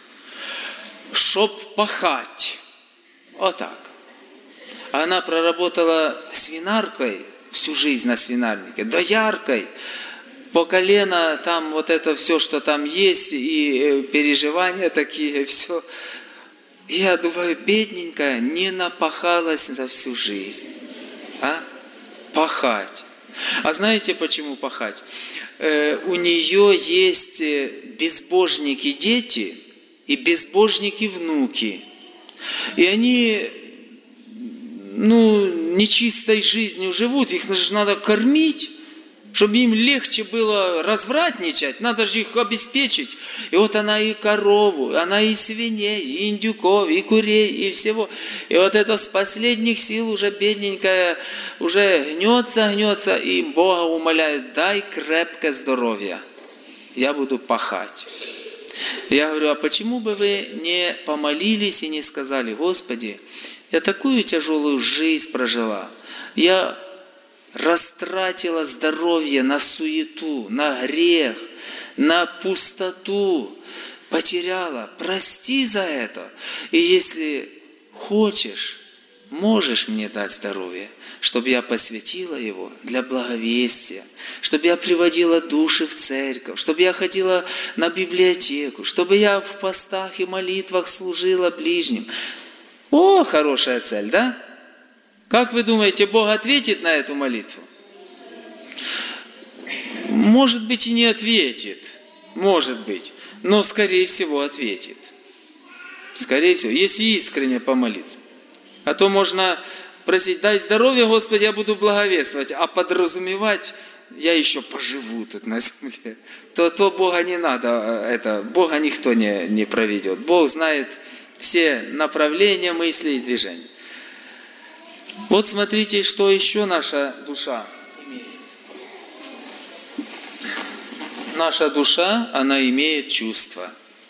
Чтоб пахать. Вот так. Она проработала свинаркой всю жизнь на свинарнике, дояркой. По колено там вот это все, что там есть, и переживания такие, все. Я думаю, бедненькая не напахалась за всю жизнь. А? Пахать. А знаете, почему пахать? Э, у нее есть безбожники дети и безбожники внуки. И они, ну, нечистой жизнью живут, их же надо кормить. Чтобы им легче было развратничать, надо же их обеспечить. И вот она и корову, она и свиней, и индюков, и курей, и всего. И вот это с последних сил уже бедненькая, уже гнется, гнется, и Бога умоляет, дай крепкое здоровье, я буду пахать. Я говорю, а почему бы вы не помолились и не сказали, Господи, я такую тяжелую жизнь прожила, я растратила здоровье на суету, на грех, на пустоту, потеряла. Прости за это. И если хочешь, можешь мне дать здоровье, чтобы я посвятила его для благовестия, чтобы я приводила души в церковь, чтобы я ходила на библиотеку, чтобы я в постах и молитвах служила ближним. О, хорошая цель, да? Как вы думаете, Бог ответит на эту молитву? Может быть, и не ответит. Может быть. Но, скорее всего, ответит. Скорее всего, если искренне помолиться. А то можно просить, дай здоровья, Господи, я буду благовествовать, а подразумевать, я еще поживу тут на земле. То, то Бога не надо, это, Бога никто не, не проведет. Бог знает все направления мыслей и движений. Вот смотрите, что еще наша душа имеет. Наша душа, она имеет чувства.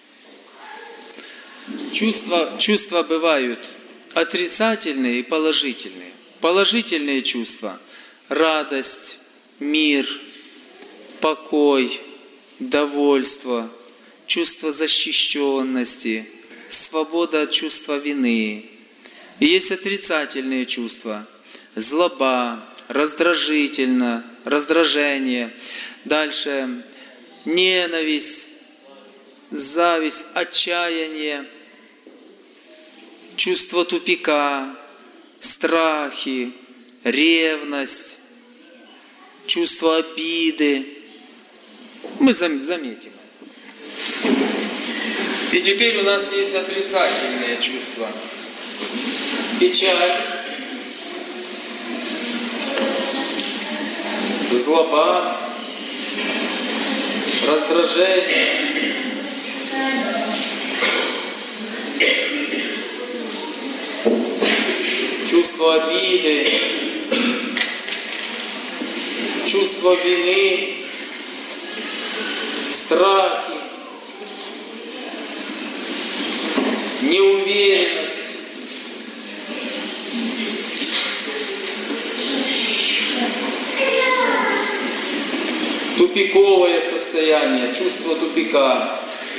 Чувства, чувства бывают отрицательные и положительные. Положительные чувства – радость, мир, покой, довольство, чувство защищенности, свобода от чувства вины. И есть отрицательные чувства – злоба, раздражительно, раздражение, дальше ненависть, зависть, отчаяние, чувство тупика, страхи, ревность, чувство обиды. Мы заметим. И теперь у нас есть отрицательные чувства. Печаль, злоба, раздражение, чувство обиды, чувство вины, страхи, неуверенность, Тупиковое состояние, чувство тупика,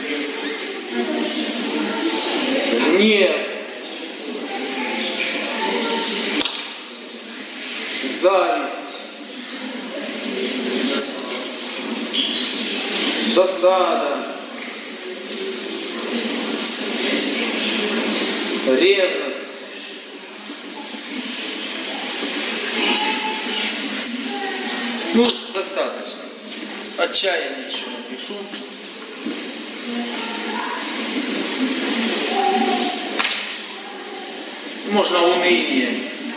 гнев, зависть, досада, ревность. Ну, достаточно. Отчаяние еще напишу. Можно уныние.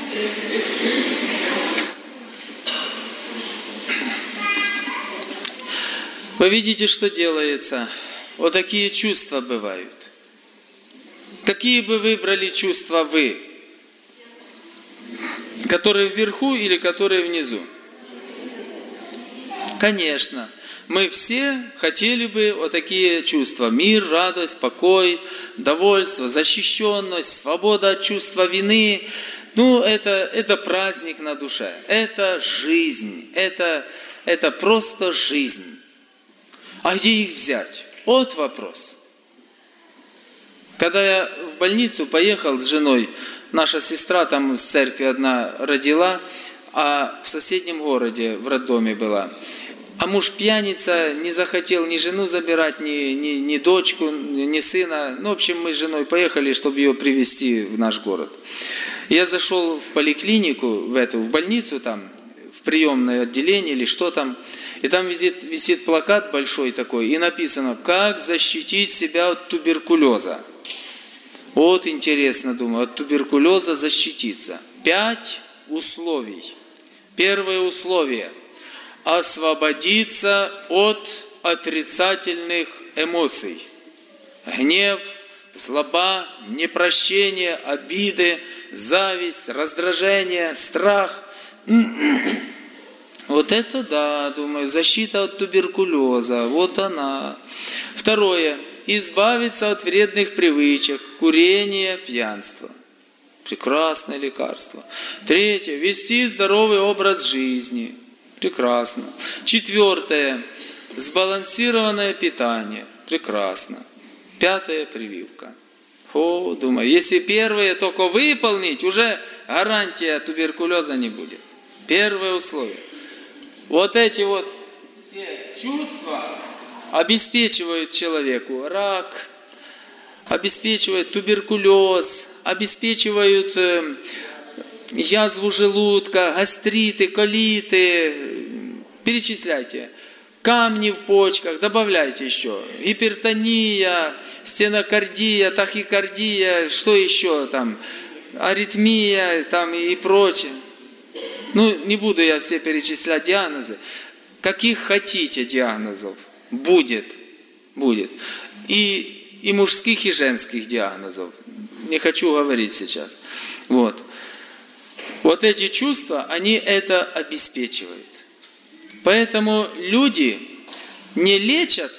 Вы видите, что делается? Вот такие чувства бывают. Какие бы выбрали чувства вы? Которые вверху или которые внизу? Конечно. Мы все хотели бы вот такие чувства. Мир, радость, покой, довольство, защищенность, свобода от чувства вины. Ну, это, это праздник на душе. Это жизнь. Это, это просто жизнь. А где их взять? Вот вопрос. Когда я в больницу поехал с женой, наша сестра там с церкви одна родила, а в соседнем городе, в роддоме была. А муж пьяница, не захотел ни жену забирать, ни, ни, ни дочку, ни сына. Ну, в общем, мы с женой поехали, чтобы ее привезти в наш город. Я зашел в поликлинику, в эту, в больницу там, в приемное отделение или что там. И там висит, висит плакат большой такой, и написано, как защитить себя от туберкулеза. Вот интересно, думаю, от туберкулеза защититься. Пять условий. Первое условие – освободиться от отрицательных эмоций. Гнев, злоба, непрощение, обиды, зависть, раздражение, страх. Вот это да, думаю, защита от туберкулеза, вот она. Второе. Избавиться от вредных привычек, курения, пьянства. Прекрасное лекарство. Третье. Вести здоровый образ жизни. Прекрасно. Четвертое. Сбалансированное питание. Прекрасно. Пятое. Прививка. О, думаю, если первое только выполнить, уже гарантия туберкулеза не будет. Первое условие. Вот эти вот все чувства обеспечивают человеку рак, обеспечивают туберкулез, обеспечивают э, язву желудка, гастриты, колиты, перечисляйте, камни в почках, добавляйте еще, гипертония, стенокардия, тахикардия, что еще там, аритмия там и прочее. Ну, не буду я все перечислять диагнозы. Каких хотите диагнозов будет, будет. И, и мужских, и женских диагнозов. Не хочу говорить сейчас. Вот. Вот эти чувства, они это обеспечивают. Поэтому люди не лечат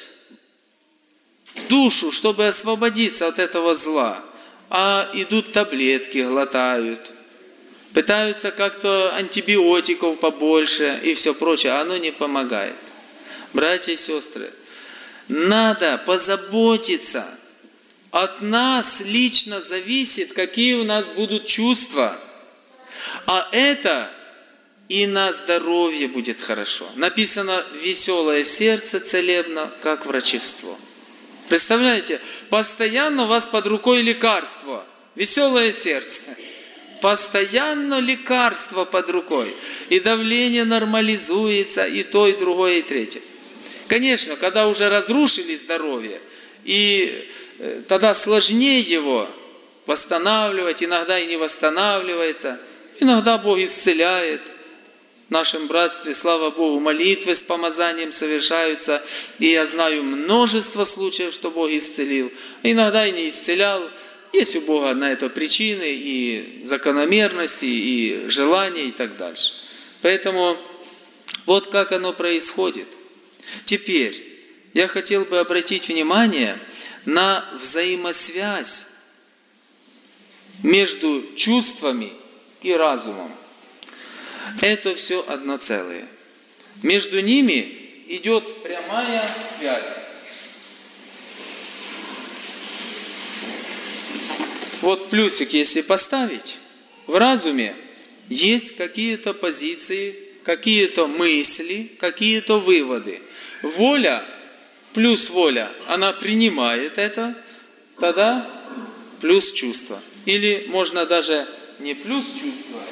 душу, чтобы освободиться от этого зла, а идут таблетки, глотают. Пытаются как-то антибиотиков побольше и все прочее, а оно не помогает. Братья и сестры, надо позаботиться. От нас лично зависит, какие у нас будут чувства. А это и на здоровье будет хорошо. Написано, веселое сердце целебно, как врачевство. Представляете, постоянно у вас под рукой лекарство. Веселое сердце. Постоянно лекарство под рукой. И давление нормализуется, и то, и другое, и третье. Конечно, когда уже разрушили здоровье, и тогда сложнее его восстанавливать, иногда и не восстанавливается. Иногда Бог исцеляет. В нашем братстве, слава Богу, молитвы с помазанием совершаются. И я знаю множество случаев, что Бог исцелил. Иногда и не исцелял. Есть у Бога на это причины и закономерности, и желания, и так дальше. Поэтому вот как оно происходит. Теперь я хотел бы обратить внимание на взаимосвязь между чувствами и разумом. Это все одно целое. Между ними идет прямая связь. Вот плюсик, если поставить, в разуме есть какие-то позиции, какие-то мысли, какие-то выводы. Воля плюс воля, она принимает это, тогда плюс чувство. Или можно даже не плюс чувство,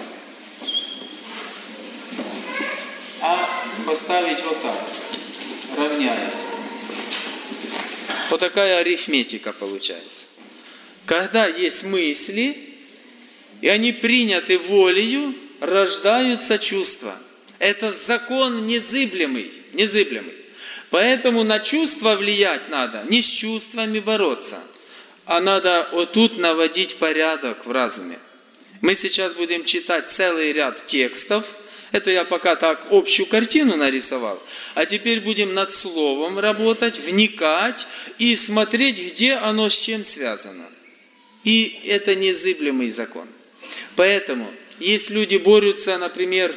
а поставить вот так, равняется. Вот такая арифметика получается. Когда есть мысли, и они приняты волею, рождаются чувства. Это закон незыблемый, незыблемый. Поэтому на чувства влиять надо, не с чувствами бороться, а надо вот тут наводить порядок в разуме. Мы сейчас будем читать целый ряд текстов. Это я пока так общую картину нарисовал. А теперь будем над словом работать, вникать и смотреть, где оно с чем связано. И это незыблемый закон. Поэтому, если люди борются, например,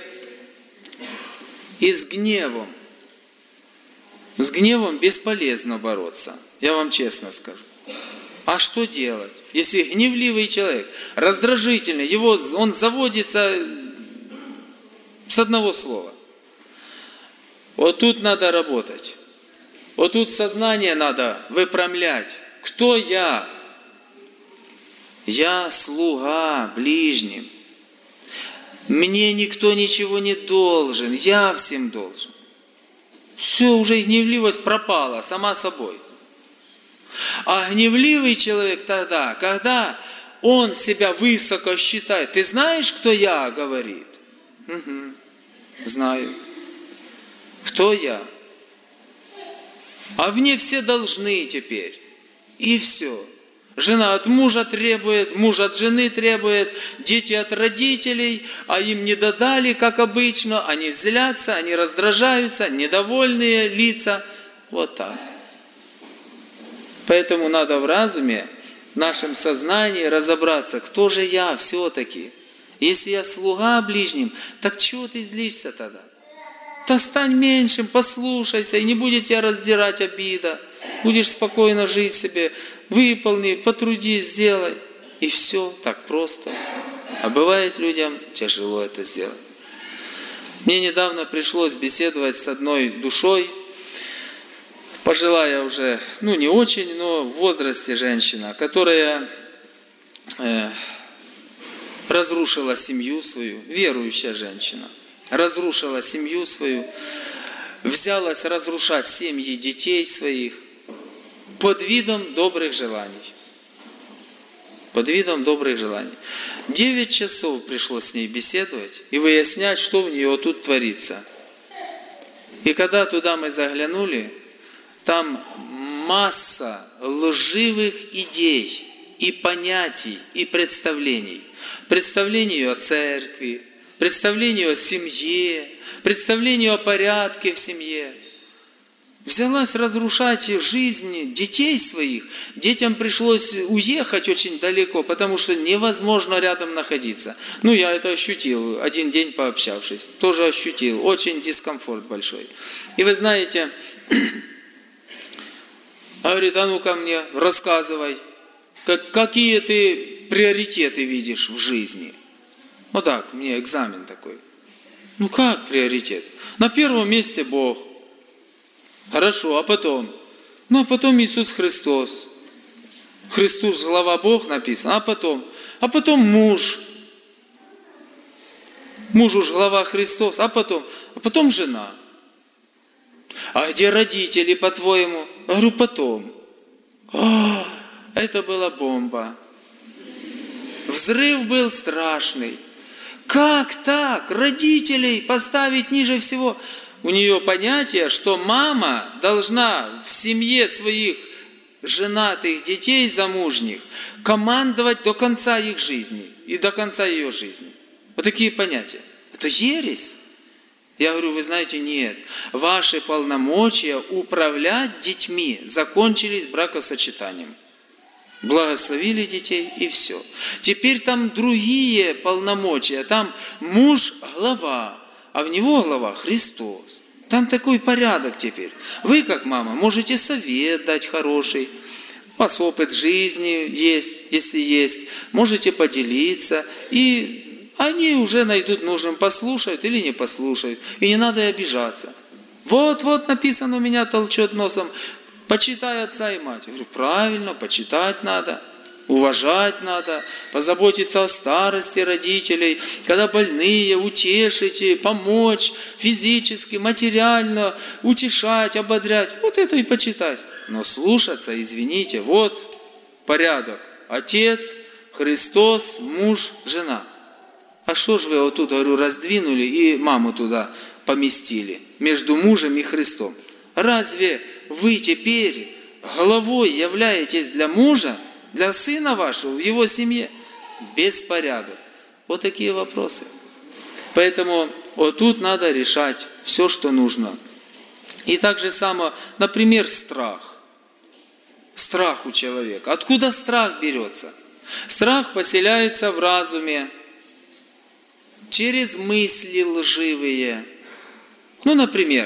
и с гневом, с гневом бесполезно бороться, я вам честно скажу. А что делать? Если гневливый человек, раздражительный, его, он заводится с одного слова. Вот тут надо работать. Вот тут сознание надо выпрямлять. Кто я? Я слуга ближним. Мне никто ничего не должен. Я всем должен. Все, уже гневливость пропала сама собой. А гневливый человек тогда, когда он себя высоко считает, ты знаешь, кто я, говорит? Угу. Знаю. Кто я? А мне все должны теперь. И все. Жена от мужа требует, муж от жены требует, дети от родителей, а им не додали, как обычно. Они злятся, они раздражаются, недовольные лица. Вот так. Поэтому надо в разуме, в нашем сознании разобраться, кто же я все-таки. Если я слуга ближним, так чего ты злишься тогда? Да стань меньшим, послушайся, и не будет тебя раздирать обида. Будешь спокойно жить себе, выполни, потрудись, сделай. И все, так просто. А бывает людям тяжело это сделать. Мне недавно пришлось беседовать с одной душой, пожилая уже, ну не очень, но в возрасте женщина, которая э, разрушила семью свою, верующая женщина, разрушила семью свою, взялась разрушать семьи детей своих под видом добрых желаний. Под видом добрых желаний. Девять часов пришлось с ней беседовать и выяснять, что в нее тут творится. И когда туда мы заглянули, там масса лживых идей и понятий, и представлений. Представлений о церкви, представлений о семье, представлений о порядке в семье. Взялась разрушать жизнь детей своих. Детям пришлось уехать очень далеко, потому что невозможно рядом находиться. Ну, я это ощутил, один день пообщавшись. Тоже ощутил, очень дискомфорт большой. И вы знаете, говорит, а ну-ка мне, рассказывай, как, какие ты приоритеты видишь в жизни. Вот так, мне экзамен такой. Ну как приоритет? На первом месте Бог. Хорошо, а потом? Ну, а потом Иисус Христос. Христос, глава Бог написано. А потом? А потом муж. Муж уж глава Христос. А потом? А потом жена. А где родители, по-твоему? Я говорю, потом. О, это была бомба. Взрыв был страшный. Как так? Родителей поставить ниже всего? У нее понятие, что мама должна в семье своих женатых детей замужних командовать до конца их жизни и до конца ее жизни. Вот такие понятия. Это ересь. Я говорю, вы знаете, нет. Ваши полномочия управлять детьми закончились бракосочетанием. Благословили детей и все. Теперь там другие полномочия. Там муж глава, а в него глава Христос. Там такой порядок теперь. Вы, как мама, можете совет дать хороший. У вас опыт жизни есть, если есть. Можете поделиться. И они уже найдут нужным, послушают или не послушают. И не надо обижаться. Вот-вот написано, у меня толчет носом. Почитай отца и мать. Я говорю, правильно, почитать надо. Уважать надо, позаботиться о старости родителей, когда больные, утешите, помочь физически, материально, утешать, ободрять. Вот это и почитать. Но слушаться, извините, вот порядок. Отец, Христос, муж, жена. А что ж вы вот тут, говорю, раздвинули и маму туда поместили, между мужем и Христом? Разве вы теперь головой являетесь для мужа, для сына вашего, в его семье? Беспорядок. Вот такие вопросы. Поэтому вот тут надо решать все, что нужно. И так же само, например, страх. Страх у человека. Откуда страх берется? Страх поселяется в разуме через мысли лживые. Ну, например,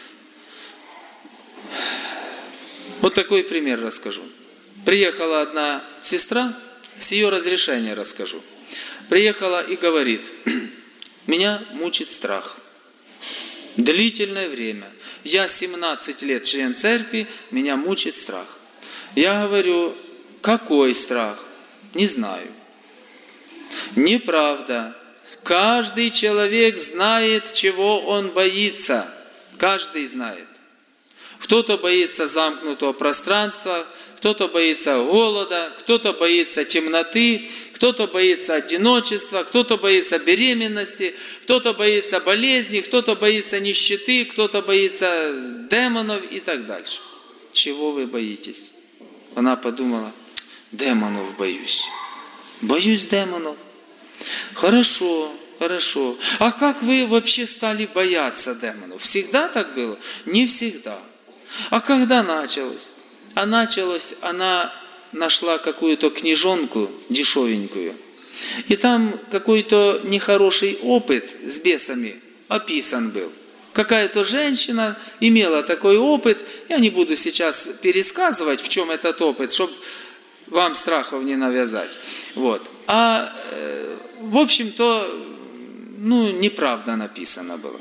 вот такой пример расскажу. Приехала одна сестра, с ее разрешения расскажу. Приехала и говорит, меня мучит страх. Длительное время. Я семнадцать лет член церкви, меня мучит страх. Я говорю, какой страх? Не знаю. Неправда. Каждый человек знает, чего он боится. Каждый знает. Кто-то боится замкнутого пространства, кто-то боится голода, кто-то боится темноты, кто-то боится одиночества, кто-то боится беременности, кто-то боится болезней, кто-то боится нищеты, кто-то боится демонов и так дальше. Чего вы боитесь? Она подумала, демонов боюсь. Боюсь демонов. Хорошо, хорошо. А как вы вообще стали бояться демонов? Всегда так было? Не всегда. А когда началось? А началось, она нашла какую-то книжонку дешевенькую. И там какой-то нехороший опыт с бесами описан был. Какая-то женщина имела такой опыт. Я не буду сейчас пересказывать, в чем этот опыт, чтобы вам страхов не навязать. Вот. А, э, в общем-то, ну, неправда написано было.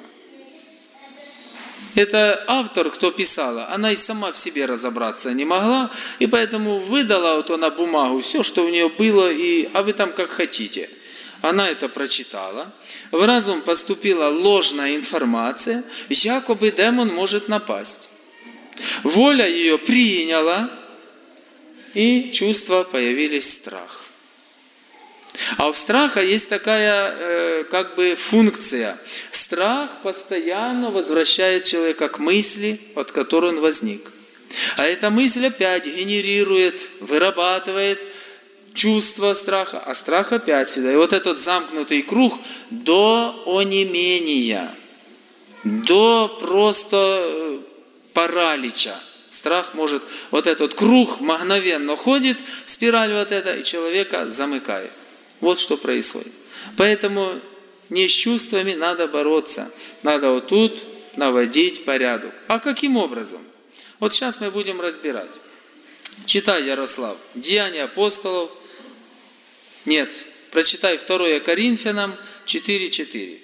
Это автор, кто писала, она и сама в себе разобраться не могла, и поэтому выдала вот на бумагу все, что у нее было, и, а вы там как хотите. Она это прочитала, в разум поступила ложная информация, якобы демон может напасть. Воля ее приняла, и чувства появились страх. А у страха есть такая э, как бы функция. Страх постоянно возвращает человека к мысли, от которой он возник. А эта мысль опять генерирует, вырабатывает чувство страха, а страх опять сюда. И вот этот замкнутый круг до онемения, до просто паралича. Страх может, вот этот круг мгновенно ходит, спираль вот эта, и человека замыкает. Вот что происходит. Поэтому не с чувствами надо бороться. Надо вот тут наводить порядок. А каким образом? Вот сейчас мы будем разбирать. Читай, Ярослав, Деяния апостолов. Нет, прочитай второе Коринфянам четыре четыре.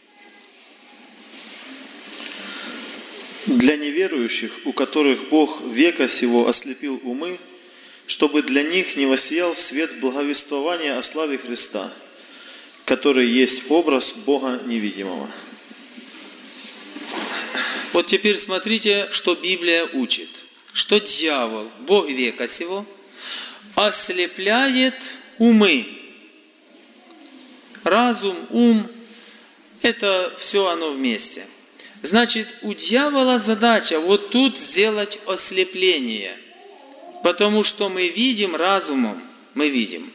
Для неверующих, у которых Бог века сего ослепил умы, чтобы для них не воссиял свет благовествования о славе Христа, который есть образ Бога невидимого. Вот теперь смотрите, что Библия учит. Что дьявол, Бог века сего, ослепляет умы. Разум, ум, это все оно вместе. Значит, у дьявола задача вот тут сделать ослепление. Потому что мы видим разумом, мы видим.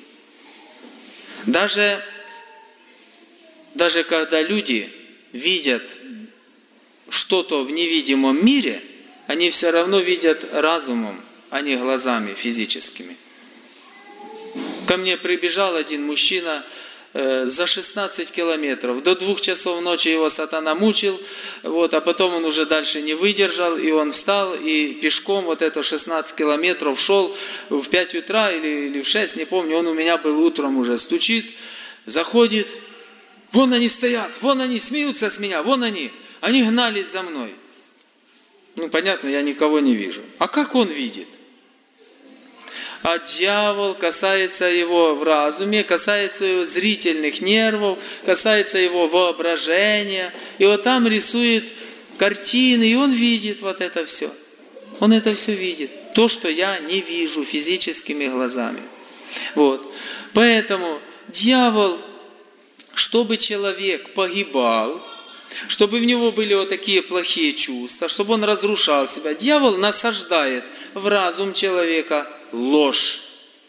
Даже, даже когда люди видят что-то в невидимом мире, они все равно видят разумом, а не глазами физическими. Ко мне прибежал один мужчина, за шестнадцать километров. До двух часов ночи его сатана мучил, вот, а потом он уже дальше не выдержал, и он встал, и пешком вот это шестнадцать километров шел в пять утра или, или в шесть, не помню, он у меня был утром уже, стучит, заходит, вон они стоят, вон они смеются с меня, вон они, они гнались за мной. Ну, понятно, я никого не вижу. А как он видит? А дьявол касается его в разуме, касается его зрительных нервов, касается его воображения. И вот там рисует картины, и он видит вот это все. Он это все видит. То, что я не вижу физическими глазами. Вот. Поэтому дьявол, чтобы человек погибал, чтобы в него были вот такие плохие чувства, чтобы он разрушал себя, дьявол насаждает в разум человека ложь.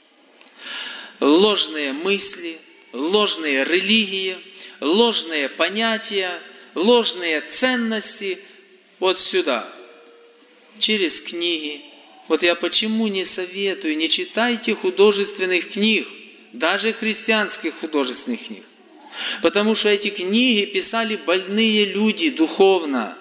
Ложные мысли, ложные религии, ложные понятия, ложные ценности вот сюда, через книги. Вот я почему не советую, не читайте художественных книг, даже христианских художественных книг. Потому что эти книги писали больные люди духовно.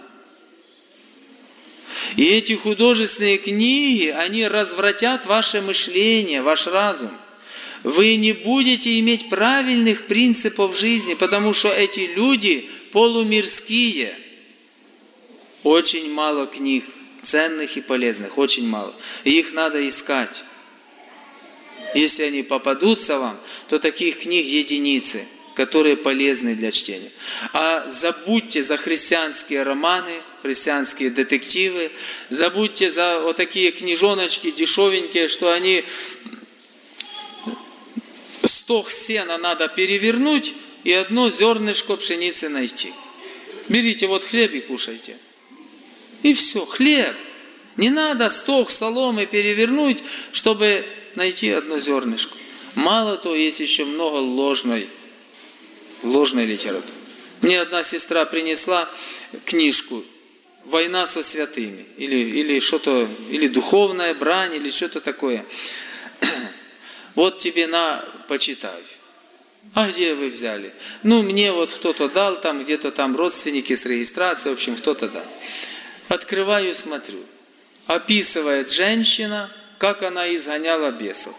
И эти художественные книги, они развратят ваше мышление, ваш разум. Вы не будете иметь правильных принципов жизни, потому что эти люди полумирские. Очень мало книг, ценных и полезных, очень мало. И их надо искать. Если они попадутся вам, то таких книг единицы, которые полезны для чтения. А забудьте за христианские романы, христианские детективы, забудьте за вот такие книжоночки дешевенькие, что они стог сена надо перевернуть и одно зернышко пшеницы найти. Берите вот хлеб и кушайте. И все, хлеб. Не надо стог соломы перевернуть, чтобы найти одно зернышко. Мало того, есть еще много ложной ложной литературы. Мне одна сестра принесла книжку «Война со святыми», или, или что-то, или духовная брань, или что-то такое. Вот тебе на, почитай. А где вы взяли? Ну, мне вот кто-то дал, там где-то там родственники с регистрацией, в общем, кто-то дал. Открываю, смотрю. Описывает женщина, как она изгоняла бесов.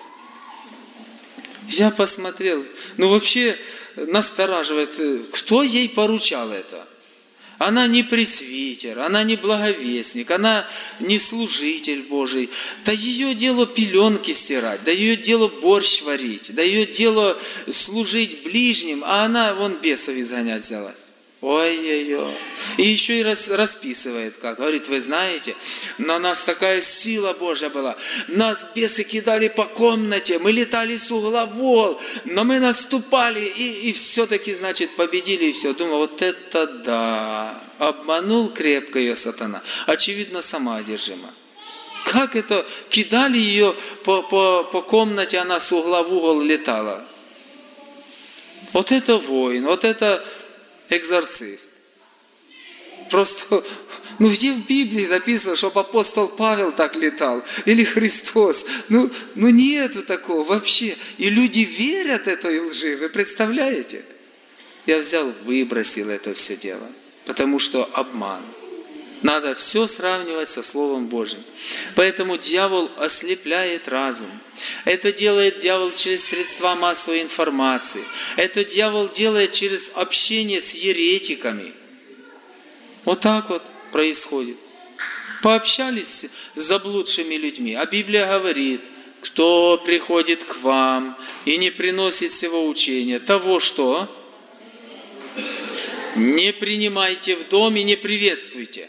Я посмотрел, ну вообще настораживает, кто ей поручал это? Она не пресвитер, она не благовестник, она не служитель Божий. Да ее дело пеленки стирать, да ее дело борщ варить, да ее дело служить ближним, а она вон бесов изгонять взялась. Ой-ой-ой. И еще и рас, расписывает как. Говорит, вы знаете, на нас такая сила Божья была. Нас бесы кидали по комнате, мы летали с угла в угол, но мы наступали и, и все-таки, значит, победили и все. Думаю, вот это да. Обманул крепко ее сатана. Очевидно, сама одержима. Как это? Кидали ее по, по, по комнате, она с угла в угол летала. Вот это воин, вот это экзорцист. Просто, ну где в Библии написано, чтобы апостол Павел так летал? Или Христос? Ну, ну нету такого вообще. И люди верят этой лжи, вы представляете? Я взял, выбросил это все дело. Потому что обман. Надо все сравнивать со Словом Божьим. Поэтому дьявол ослепляет разум. Это делает дьявол через средства массовой информации. Это дьявол делает через общение с еретиками. Вот так вот происходит. Пообщались с заблудшими людьми. А Библия говорит, кто приходит к вам и не приносит сего учения, того что? Не принимайте в дом и не приветствуйте.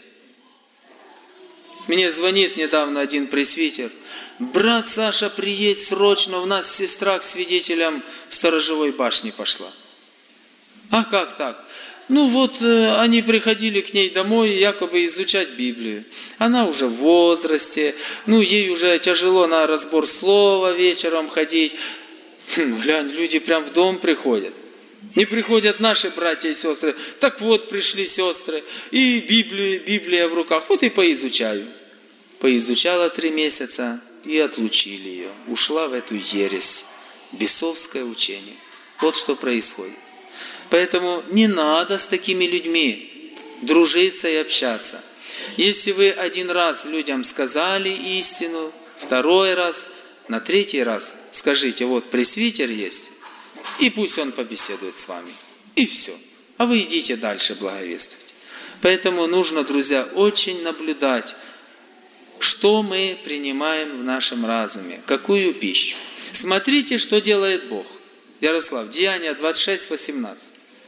Мне звонит недавно один пресвитер. Брат Саша, приедь срочно, у нас сестра к свидетелям сторожевой башни пошла. А как так? Ну вот, э, они приходили к ней домой якобы изучать Библию. Она уже в возрасте, ну ей уже тяжело на разбор слова вечером ходить. Хм, глянь, люди прям в дом приходят. Не приходят наши братья и сестры. Так вот, пришли сестры, и Библия, Библия в руках. Вот и поизучаю. Поизучала три месяца и отлучили ее. Ушла в эту ересь. Бесовское учение. Вот что происходит. Поэтому не надо с такими людьми дружиться и общаться. Если вы один раз людям сказали истину, второй раз, на третий раз скажите, вот пресвитер есть, и пусть он побеседует с вами. И все. А вы идите дальше благовествовать. Поэтому нужно, друзья, очень наблюдать, что мы принимаем в нашем разуме, какую пищу. Смотрите, что делает Бог. Ярослав, Деяния двадцать шесть, восемнадцать.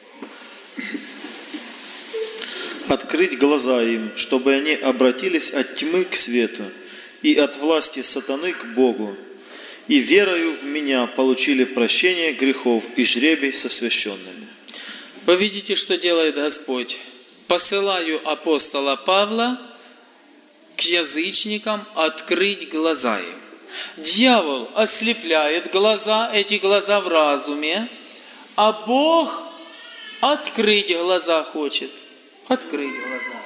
Открыть глаза им, чтобы они обратились от тьмы к свету и от власти сатаны к Богу, и верою в Меня получили прощение грехов и жребий со священными. Вы видите, что делает Господь? Посылаю апостола Павла к язычникам открыть глаза им. Дьявол ослепляет глаза, эти глаза в разуме, а Бог открыть глаза хочет. Открыть глаза.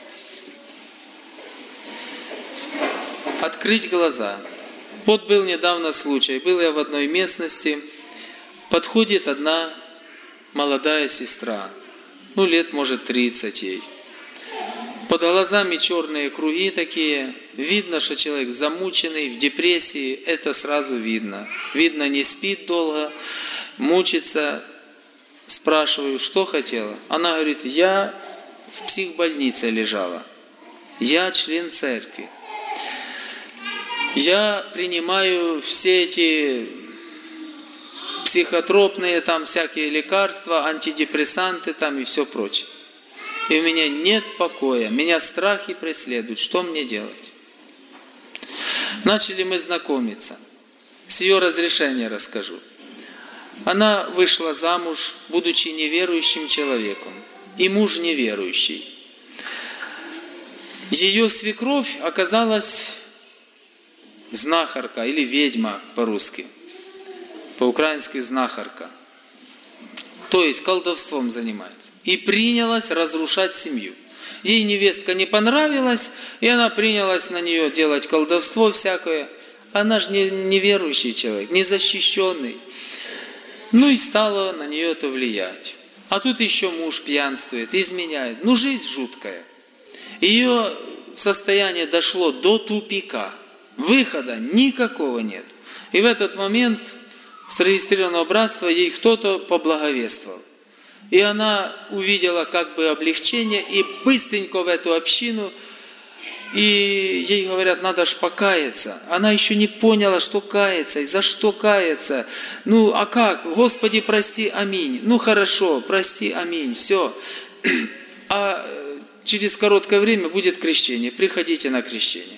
Открыть глаза. Вот был недавно случай. Был я в одной местности. Подходит одна молодая сестра. Ну, лет, может, тридцать ей. Под глазами черные круги такие. Видно, что человек замученный, в депрессии. Это сразу видно. Видно, не спит долго, мучится. Спрашиваю, что хотела? Она говорит, я в психбольнице лежала. Я член церкви. Я принимаю все эти психотропные, там всякие лекарства, антидепрессанты там и все прочее. И у меня нет покоя, меня страхи преследуют. Что мне делать? Начали мы знакомиться. С ее разрешения расскажу. Она вышла замуж, будучи неверующим человеком. И муж неверующий. Ее свекровь оказалась знахарка или ведьма по-русски. По-украински знахарка. То есть колдовством занимается. И принялась разрушать семью. Ей невестка не понравилась, и она принялась на нее делать колдовство всякое. Она же не, неверующий человек, незащищенный. Ну и стала на нее это влиять. А тут еще муж пьянствует, изменяет. Ну, жизнь жуткая. Ее состояние дошло до тупика. Выхода никакого нет. И в этот момент с зарегистрированного братства ей кто-то поблаговествовал. И она увидела как бы облегчение, и быстренько в эту общину, и ей говорят, надо ж покаяться. Она еще не поняла, что каяться, и за что каяться. Ну, а как? Господи, прости, аминь. Ну, хорошо, прости, аминь, все. А через короткое время будет крещение. Приходите на крещение.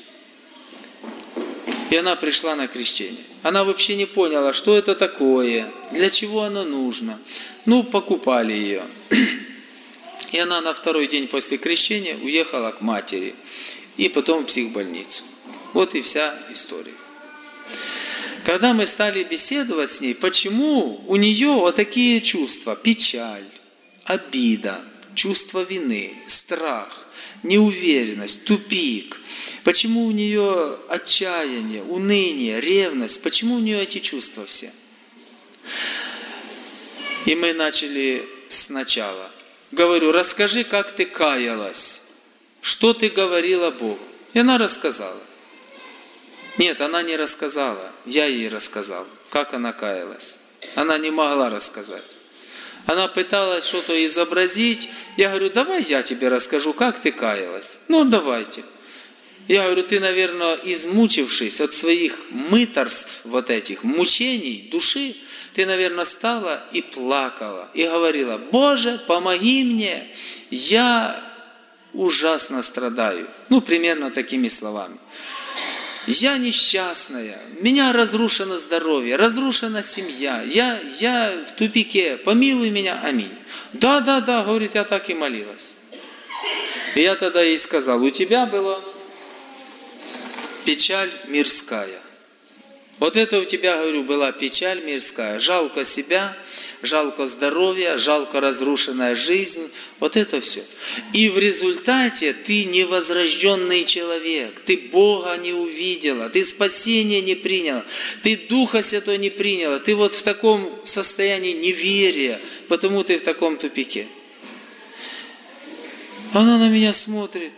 И она пришла на крещение. Она вообще не поняла, что это такое, для чего оно нужно. Ну, покупали ее. И она на второй день после крещения уехала к матери. И потом в психбольницу. Вот и вся история. Когда мы стали беседовать с ней, почему у нее вот такие чувства? Печаль, обида, чувство вины, страх, неуверенность, тупик. Почему у нее отчаяние, уныние, ревность? Почему у нее эти чувства все? И мы начали сначала. Говорю, расскажи, как ты каялась. Что ты говорила Богу? И она рассказала. Нет, она не рассказала. Я ей рассказал, как она каялась. Она не могла рассказать. Она пыталась что-то изобразить. Я говорю, давай я тебе расскажу, как ты каялась. Ну, давайте. Я говорю, ты, наверное, измучившись от своих мытарств, вот этих мучений души, ты, наверное, стала и плакала, и говорила, Боже, помоги мне, я ужасно страдаю. Ну, примерно такими словами. Я несчастная, у меня разрушено здоровье, разрушена семья, я, я в тупике, помилуй меня, аминь. Да, да, да, говорит, я так и молилась. И я тогда ей сказал, у тебя была печаль мирская. Вот это у тебя, говорю, была печаль мирская, жалко себя, жалко здоровья, жалко разрушенная жизнь. Вот это все. И в результате ты невозрожденный человек. Ты Бога не увидела, ты спасения не приняла, ты Духа Святого не приняла. Ты вот в таком состоянии неверия, потому ты в таком тупике. Она на меня смотрит.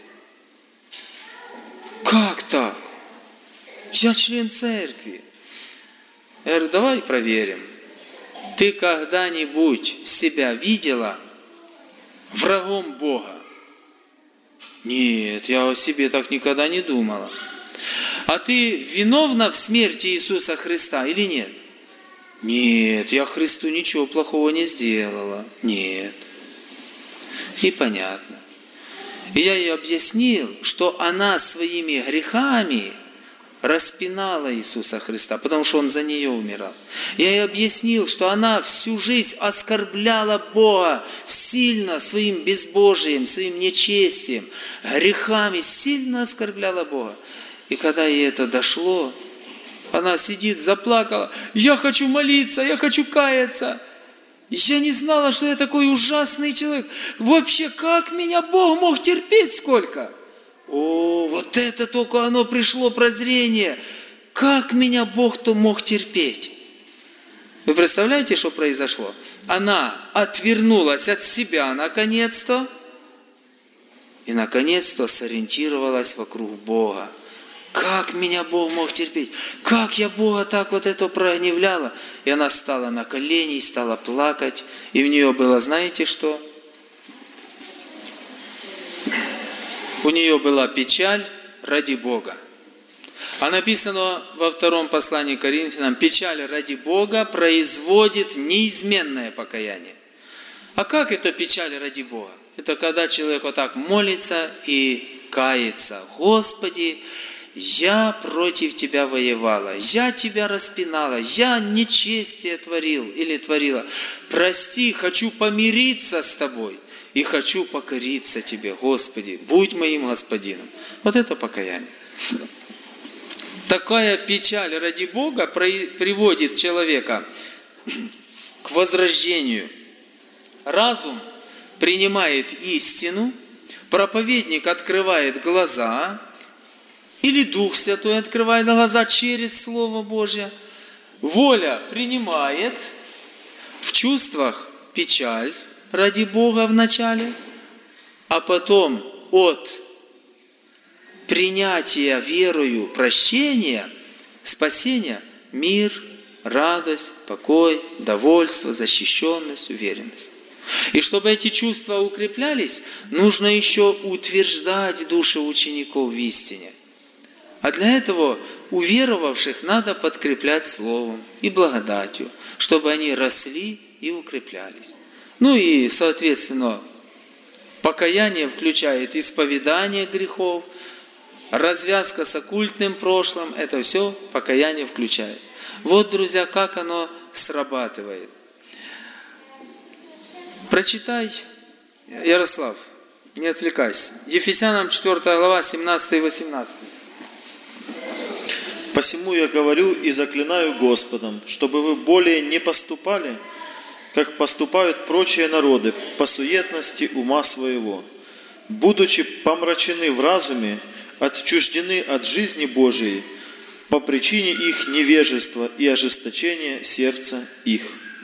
Как так? Я член церкви. Я говорю, давай проверим. Ты когда-нибудь себя видела врагом Бога? Нет, я о себе так никогда не думала. А ты виновна в смерти Иисуса Христа или нет? Нет, я Христу ничего плохого не сделала. Нет. И понятно. И я ей объяснил, что она своими грехами распинала Иисуса Христа, потому что Он за нее умирал. Я ей объяснил, что она всю жизнь оскорбляла Бога сильно своим безбожием, своим нечестием, грехами сильно оскорбляла Бога. И когда ей это дошло, она сидит, заплакала. Я хочу молиться, я хочу каяться. Я не знала, что я такой ужасный человек. Вообще, как меня Бог мог терпеть сколько? О, вот это только оно пришло, прозрение. Как меня Бог-то мог терпеть? Вы представляете, что произошло? Она отвернулась от себя наконец-то и наконец-то сориентировалась вокруг Бога. Как меня Бог мог терпеть? Как я Бога так вот это прогневляла? И она стала на колени, стала плакать. И у нее было, знаете что? У нее была печаль ради Бога. А написано во втором послании к Коринфянам, печаль ради Бога производит неизменное покаяние. А как это печаль ради Бога? Это когда человек вот так молится и кается. Господи, я против Тебя воевала, я Тебя распинала, я нечестие творил или творила. Прости, хочу помириться с Тобой и хочу покориться Тебе, Господи, будь моим Господином. Вот это покаяние. Такая печаль ради Бога приводит человека к возрождению. Разум принимает истину, проповедник открывает глаза, или Дух Святой открывает глаза через Слово Божье. Воля принимает, в чувствах печаль ради Бога вначале, а потом от принятия верою прощения, спасения, мир, радость, покой, довольство, защищенность, уверенность. И чтобы эти чувства укреплялись, нужно еще утверждать души учеников в истине. А для этого уверовавших надо подкреплять словом и благодатью, чтобы они росли и укреплялись. Ну и, соответственно, покаяние включает исповедание грехов, развязка с оккультным прошлым, это все покаяние включает. Вот, друзья, как оно срабатывает. Прочитай, Ярослав, не отвлекайся. Ефесянам четвёртая глава, семнадцатый и восемнадцатый. «Посему я говорю и заклинаю Господом, чтобы вы более не поступали, как поступают прочие народы, по суетности ума своего, будучи помрачены в разуме, отчуждены от жизни Божией по причине их невежества и ожесточения сердца их».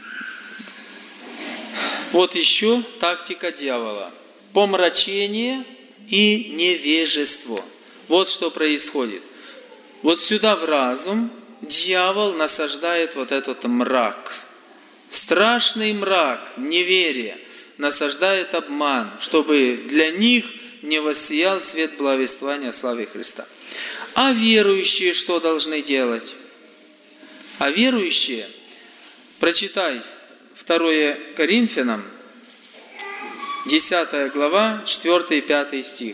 Вот еще тактика дьявола. Помрачение и невежество. Вот что происходит. Вот сюда в разум дьявол насаждает вот этот мрак. Страшный мрак, неверие, насаждает обман, чтобы для них не воссиял свет благовествования славы Христа. А верующие что должны делать? А верующие, прочитай второе Коринфянам, десятая глава, четвёртый и пятый стих.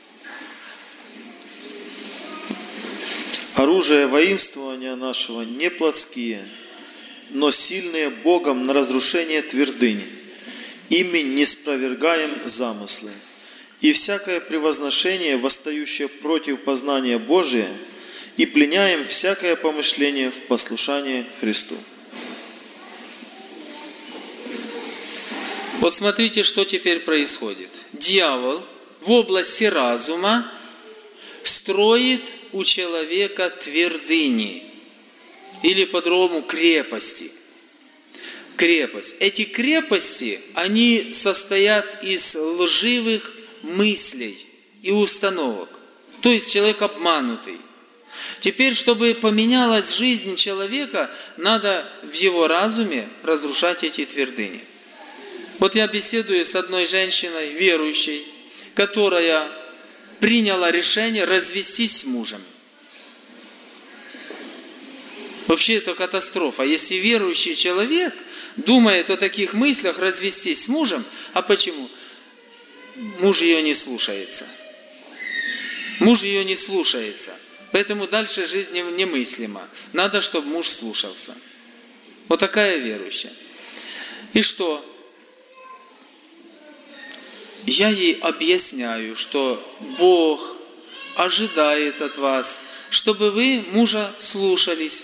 «Оружие воинствования нашего не плотские, но сильные Богом на разрушение твердынь. Ими не спровергаем замыслы. И всякое превозношение, восстающее против познания Божия, и пленяем всякое помышление в послушание Христу». Вот смотрите, что теперь происходит. Дьявол в области разума строит у человека твердыни, или по-другому крепости. Крепость. Эти крепости, они состоят из лживых мыслей и установок. То есть человек обманутый. Теперь, чтобы поменялась жизнь человека, надо в его разуме разрушать эти твердыни. Вот я беседую с одной женщиной, верующей, которая приняла решение развестись с мужем. Вообще это катастрофа. Если верующий человек думает о таких мыслях развестись с мужем, а почему? Муж ее не слушается. Муж ее не слушается. Поэтому дальше жизнь немыслима. Надо, чтобы муж слушался. Вот такая верующая. И что? Я ей объясняю, что Бог ожидает от вас, чтобы вы мужа слушались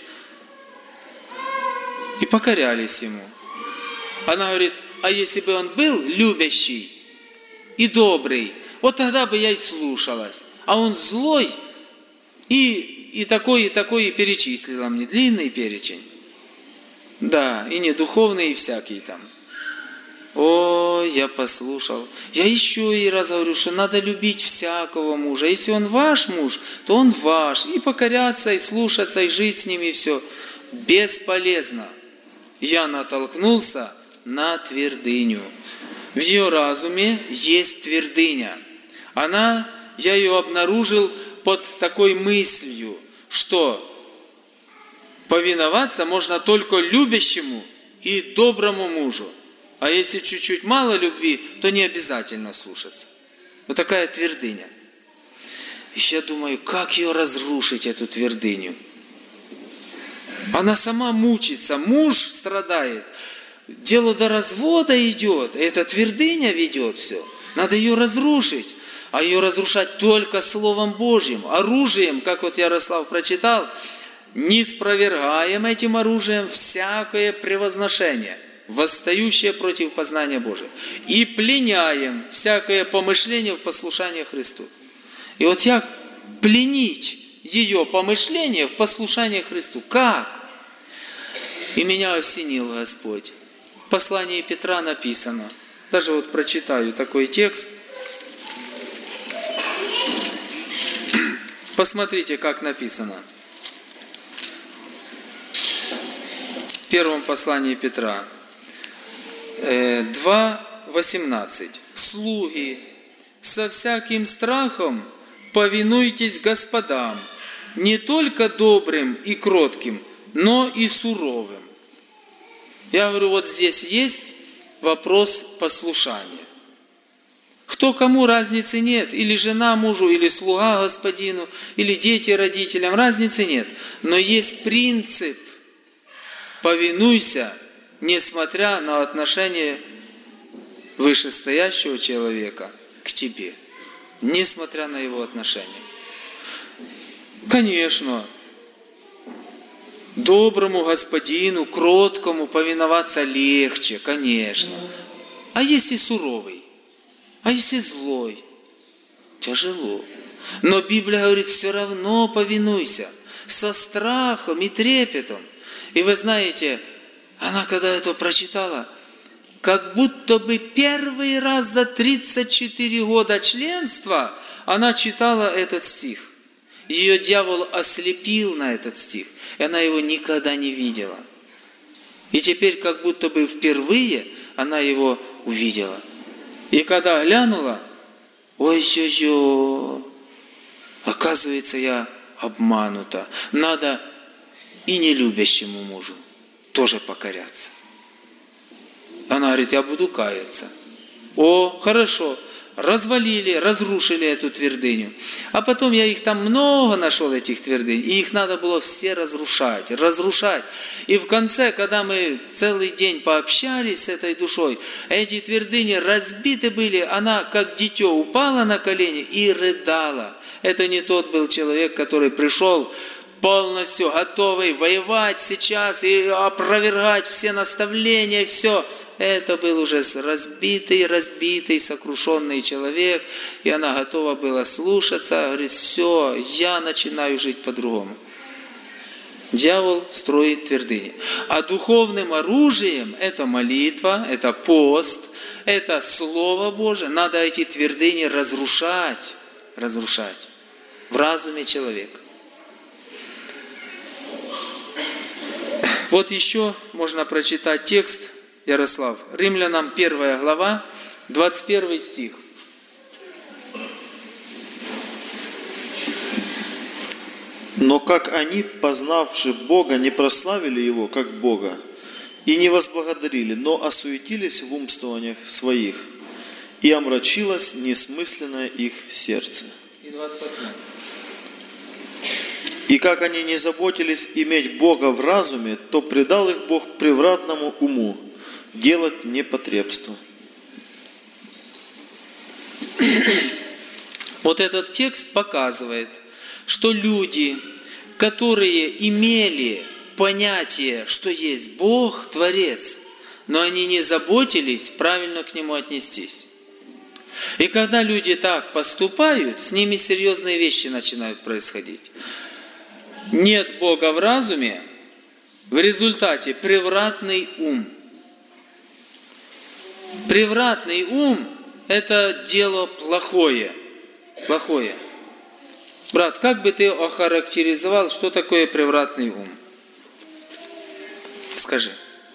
и покорялись ему. Она говорит, а если бы он был любящий и добрый, вот тогда бы я и слушалась. А он злой и, и такой, и такой, и перечислила мне длинный перечень. Да, и не духовный, и всякий там. О, я послушал. Я еще и раз говорю, что надо любить всякого мужа. Если он ваш муж, то он ваш. И покоряться, и слушаться, и жить с ним, и все. Бесполезно. Я натолкнулся на твердыню. В ее разуме есть твердыня. Она, я ее обнаружил под такой мыслью, что повиноваться можно только любящему и доброму мужу. А если чуть-чуть мало любви, то не обязательно слушаться. Вот такая твердыня. И я думаю, как ее разрушить, эту твердыню? Она сама мучится, муж страдает. Дело до развода идет, эта твердыня ведет все. Надо ее разрушить. А ее разрушать только Словом Божьим, оружием, как вот Ярослав прочитал, не спровергаем этим оружием всякое превозношение, восстающее против познания Божия, и пленяем всякое помышление в послушание Христу. И вот я пленить ее помышление в послушание Христу. Как? И меня осенил Господь. В послании Петра написано, даже вот прочитаю такой текст. Посмотрите, как написано. В первом послании Петра. два восемнадцать. Слуги, со всяким страхом повинуйтесь господам, не только добрым и кротким, но и суровым. Я говорю, вот здесь есть вопрос послушания. Кто кому, разницы нет. Или жена мужу, или слуга господину, или дети родителям, разницы нет. Но есть принцип. Повинуйся, несмотря на отношение вышестоящего человека к тебе. Несмотря на его отношения. Конечно, доброму господину, кроткому повиноваться легче, конечно. А если суровый? А если злой? Тяжело. Но Библия говорит, все равно повинуйся. Со страхом и трепетом. И вы знаете, она когда это прочитала, как будто бы первый раз за тридцать четыре года членства она читала этот стих. Ее дьявол ослепил на этот стих, и она его никогда не видела. И теперь как будто бы впервые она его увидела. И когда глянула, ой-ой-ой, оказывается, я обманута. Надо и нелюбящему мужу тоже покоряться. Она говорит, я буду каяться. О, хорошо. Развалили, разрушили эту твердыню. А потом я их там много нашел, этих твердынь, и их надо было все разрушать, разрушать. И в конце, когда мы целый день пообщались с этой душой, эти твердыни разбиты были, она как дитё упала на колени и рыдала. Это не тот был человек, который пришел полностью готовый воевать сейчас и опровергать все наставления, все. Это был уже разбитый, разбитый, сокрушенный человек, и она готова была слушаться, говорит, все, я начинаю жить по-другому. Дьявол строит твердыни. А духовным оружием это молитва, это пост, это Слово Божие. Надо эти твердыни разрушать, разрушать в разуме человека. Вот еще можно прочитать текст, Ярослав. Римлянам первая глава, двадцать первый стих. Но как они, познавши Бога, не прославили Его, как Бога, и не возблагодарили, но осуетились в умствованиях своих, и омрачилось несмысленное их сердце. И двадцать восьмой. И как они не заботились иметь Бога в разуме, то предал их Бог превратному уму делать непотребство. Вот этот текст показывает, что люди, которые имели понятие, что есть Бог, Творец, но они не заботились правильно к Нему отнестись. И когда люди так поступают, с ними серьезные вещи начинают происходить. Нет Бога в разуме, в результате превратный ум. Превратный ум – это дело плохое. Плохое. Брат, как бы ты охарактеризовал, что такое превратный ум? Скажи.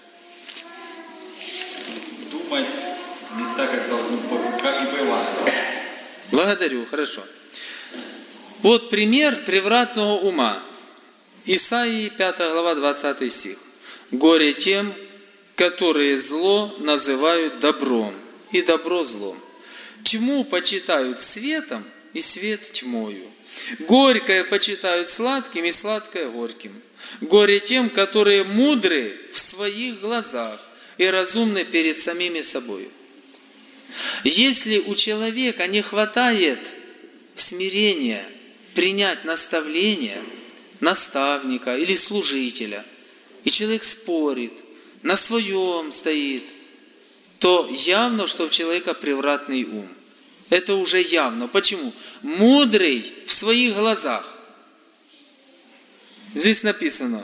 Думать не так, как должно быть, как не бывает. Благодарю, хорошо. Вот пример превратного ума. Исаии пятая глава, двадцатый стих. «Горе тем, которые зло называют добром, и добро злом. Тьму почитают светом, и свет тьмою. Горькое почитают сладким, и сладкое горьким. Горе тем, которые мудры в своих глазах и разумны перед самими собой». Если у человека не хватает смирения принять наставление наставника или служителя, и человек спорит, на своем стоит, то явно, что у человека превратный ум. Это уже явно. Почему? Мудрый в своих глазах. Здесь написано,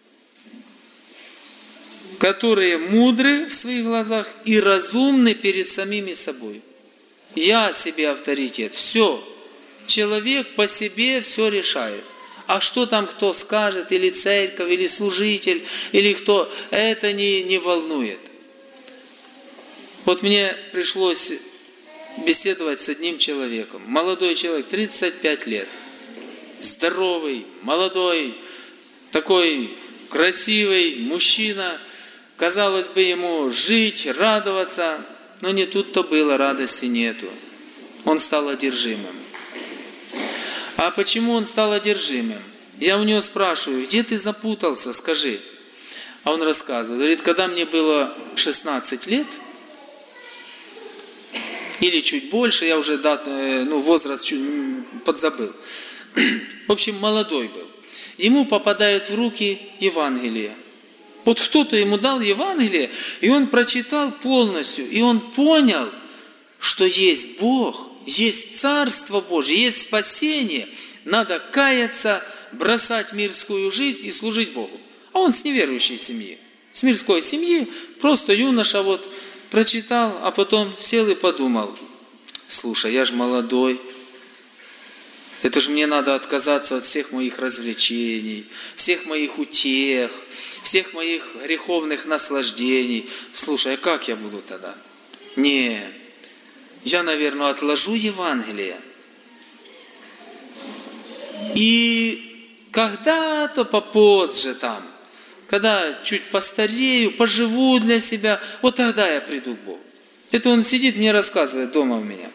которые мудры в своих глазах и разумны перед самими собой. Я себе авторитет. Все. Человек по себе все решает. А что там кто скажет, или церковь, или служитель, или кто, это не, не волнует. Вот мне пришлось беседовать с одним человеком. Молодой человек, тридцать пять лет. Здоровый, молодой, такой красивый мужчина. Казалось бы, ему жить, радоваться, но не тут-то было, радости нету. Он стал одержимым. А почему он стал одержимым? Я у него спрашиваю, где ты запутался, скажи. А он рассказывает, говорит, когда мне было шестнадцать лет, или чуть больше, я уже дату, ну, возраст чуть подзабыл. В общем, молодой был. Ему попадает в руки Евангелие. Вот кто-то ему дал Евангелие, и он прочитал полностью, и он понял, что есть Бог, есть Царство Божье, есть спасение. Надо каяться, бросать мирскую жизнь и служить Богу. А он с неверующей семьи, с мирской семьи, просто юноша вот прочитал, а потом сел и подумал, слушай, я же молодой, это же мне надо отказаться от всех моих развлечений, всех моих утех, всех моих греховных наслаждений. Слушай, а как я буду тогда? Не, я, наверное, отложу Евангелие. И когда-то попозже там, когда чуть постарею, поживу для себя, вот тогда я приду к Богу. Это он сидит, мне рассказывает дома у меня.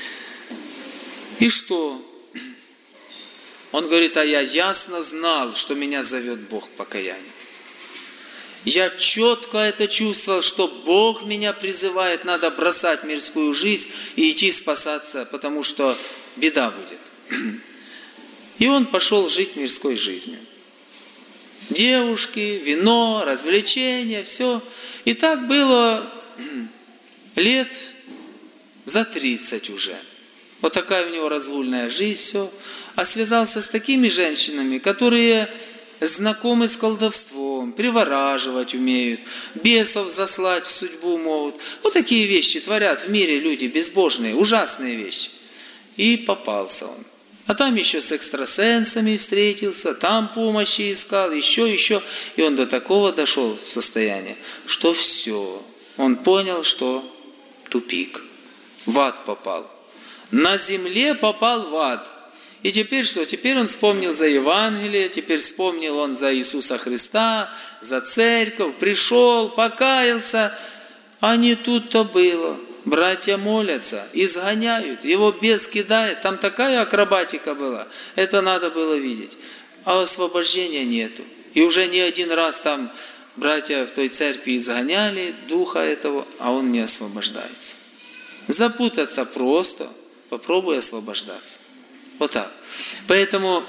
И что? Он говорит, а я ясно знал, что меня зовет Бог к покаянию. Я четко это чувствовал, что Бог меня призывает, надо бросать мирскую жизнь и идти спасаться, потому что беда будет. И он пошел жить мирской жизнью. Девушки, вино, развлечения, все. И так было лет за тридцать уже. Вот такая у него разгульная жизнь, все. А связался с такими женщинами, которые знакомы с колдовством, привораживать умеют, бесов заслать в судьбу могут. Вот такие вещи творят в мире люди безбожные, ужасные вещи. И попался он. А там еще с экстрасенсами встретился, там помощи искал, еще, еще. И он до такого дошел состояния, что все. Он понял, что тупик. В ад попал. На земле попал в ад. И теперь что? Теперь он вспомнил за Евангелие, теперь вспомнил он за Иисуса Христа, за церковь, пришел, покаялся. А не тут-то было. Братья молятся, изгоняют, его бес кидает. Там такая акробатика была, это надо было видеть. А освобождения нету. И уже не один раз там братья в той церкви изгоняли духа этого, а он не освобождается. Запутаться просто, попробуй освобождаться. Вот так. Поэтому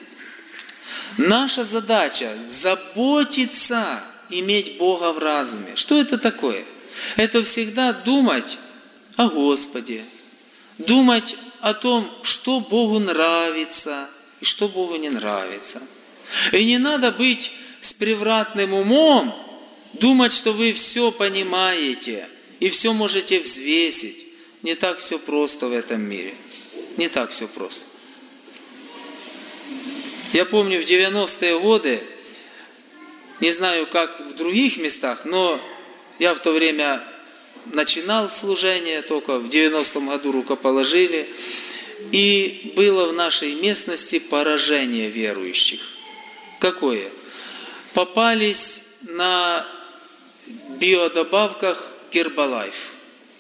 наша задача заботиться, иметь Бога в разуме. Что это такое? Это всегда думать о Господе, думать о том, что Богу нравится и что Богу не нравится. И не надо быть с превратным умом, думать, что вы все понимаете и все можете взвесить. Не так все просто в этом мире. Не так все просто. Я помню в девяностые годы, не знаю, как в других местах, но я в то время начинал служение, только в девяностом году рукоположили, и было в нашей местности поражение верующих. Какое? Попались на биодобавках Гербалайф.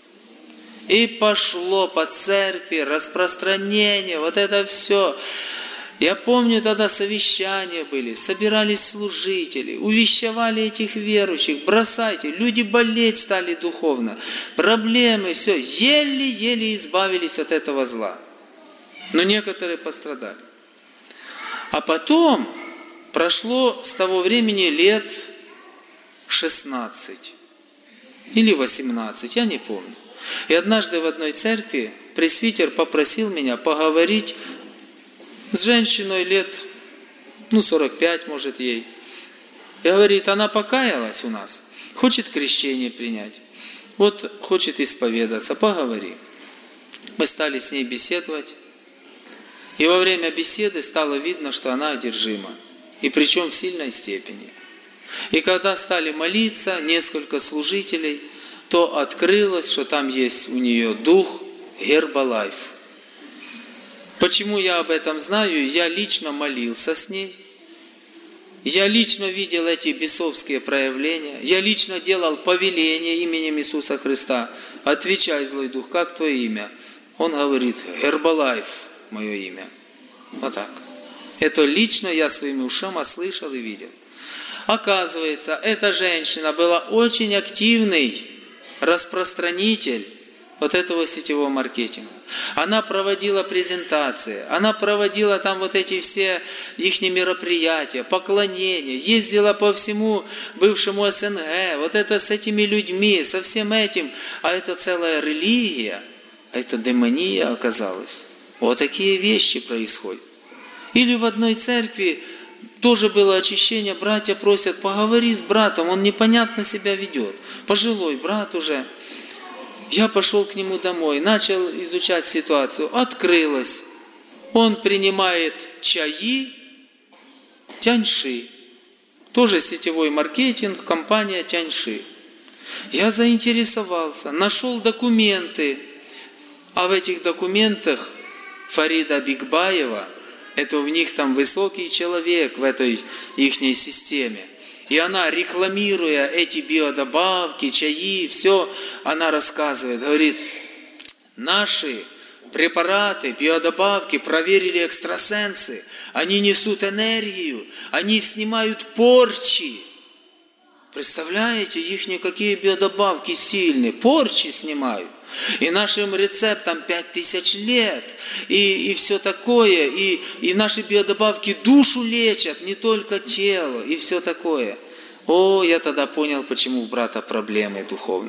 И пошло по церкви распространение, вот это все. Я помню, тогда совещания были, собирались служители, увещевали этих верующих, бросайте, люди болеть стали духовно, проблемы, все, еле-еле избавились от этого зла. Но некоторые пострадали. А потом прошло с того времени лет шестнадцать или восемнадцать, я не помню. И однажды в одной церкви пресвитер попросил меня поговорить с женщиной лет, ну, сорок пять, может, ей. И говорит, она покаялась у нас, хочет крещение принять. Вот хочет исповедаться, поговори. Мы стали с ней беседовать. И во время беседы стало видно, что она одержима. И причем в сильной степени. И когда стали молиться несколько служителей, то открылось, что там есть у нее дух Гербалайф. Почему я об этом знаю? Я лично молился с ней. Я лично видел эти бесовские проявления. Я лично делал повеление именем Иисуса Христа. Отвечай, злой дух, как твое имя? Он говорит, Гербалайф, мое имя. Вот так. Это лично я своими ушами слышал и видел. Оказывается, эта женщина была очень активный распространитель вот этого сетевого маркетинга. Она проводила презентации, она проводила там вот эти все их мероприятия, поклонения, ездила по всему бывшему СНГ, вот это с этими людьми, со всем этим. А это целая религия, а это демония оказалась. Вот такие вещи происходят. Или в одной церкви тоже было очищение, братья просят, поговори с братом, он непонятно себя ведет. Пожилой брат уже. Я пошел к нему домой, начал изучать ситуацию, открылось. Он принимает чаи Тяньши. Тоже сетевой маркетинг, компания Тяньши. Я заинтересовался, нашел документы. А в этих документах Фарида Бигбаева, это у них там высокий человек в этой ихней системе. И она, рекламируя эти биодобавки, чаи, все, она рассказывает, говорит, наши препараты, биодобавки проверили экстрасенсы, они несут энергию, они снимают порчи. Представляете, их какие биодобавки сильные, порчи снимают. И нашим рецептам пять тысяч лет, и, и все такое, и, и наши биодобавки душу лечат, не только тело, и все такое. О, я тогда понял, почему у брата проблемы духовные.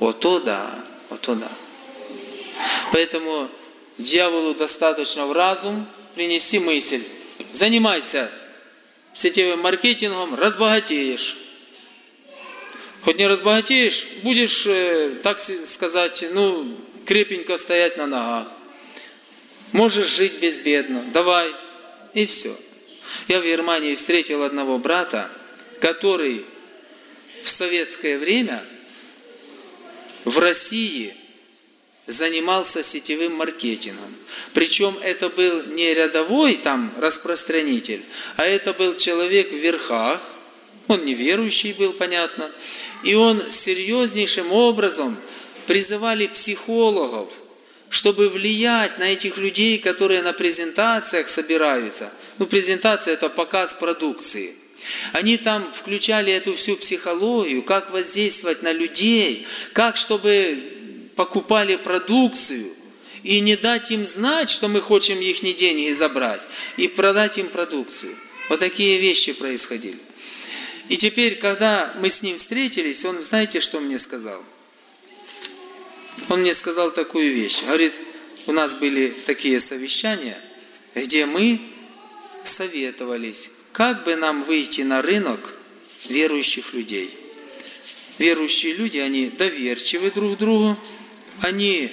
Вот то да, вот то да. Поэтому дьяволу достаточно в разум принести мысль. Занимайся сетевым маркетингом, разбогатеешь. Хоть не разбогатеешь, будешь, так сказать, ну, крепенько стоять на ногах. Можешь жить безбедно. Давай. И все. Я в Германии встретил одного брата, который в советское время в России занимался сетевым маркетингом. Причем это был не рядовой там распространитель, а это был человек в верхах. Он неверующий был, понятно. И он серьезнейшим образом призывали психологов, чтобы влиять на этих людей, которые на презентациях собираются. Ну, презентация – это показ продукции. Они там включали эту всю психологию, как воздействовать на людей, как, чтобы покупали продукцию, и не дать им знать, что мы хотим их деньги забрать, и продать им продукцию. Вот такие вещи происходили. И теперь, когда мы с ним встретились, он, знаете, что мне сказал? Он мне сказал такую вещь. Говорит, у нас были такие совещания, где мы советовались, как бы нам выйти на рынок верующих людей. Верующие люди, они доверчивы друг другу, они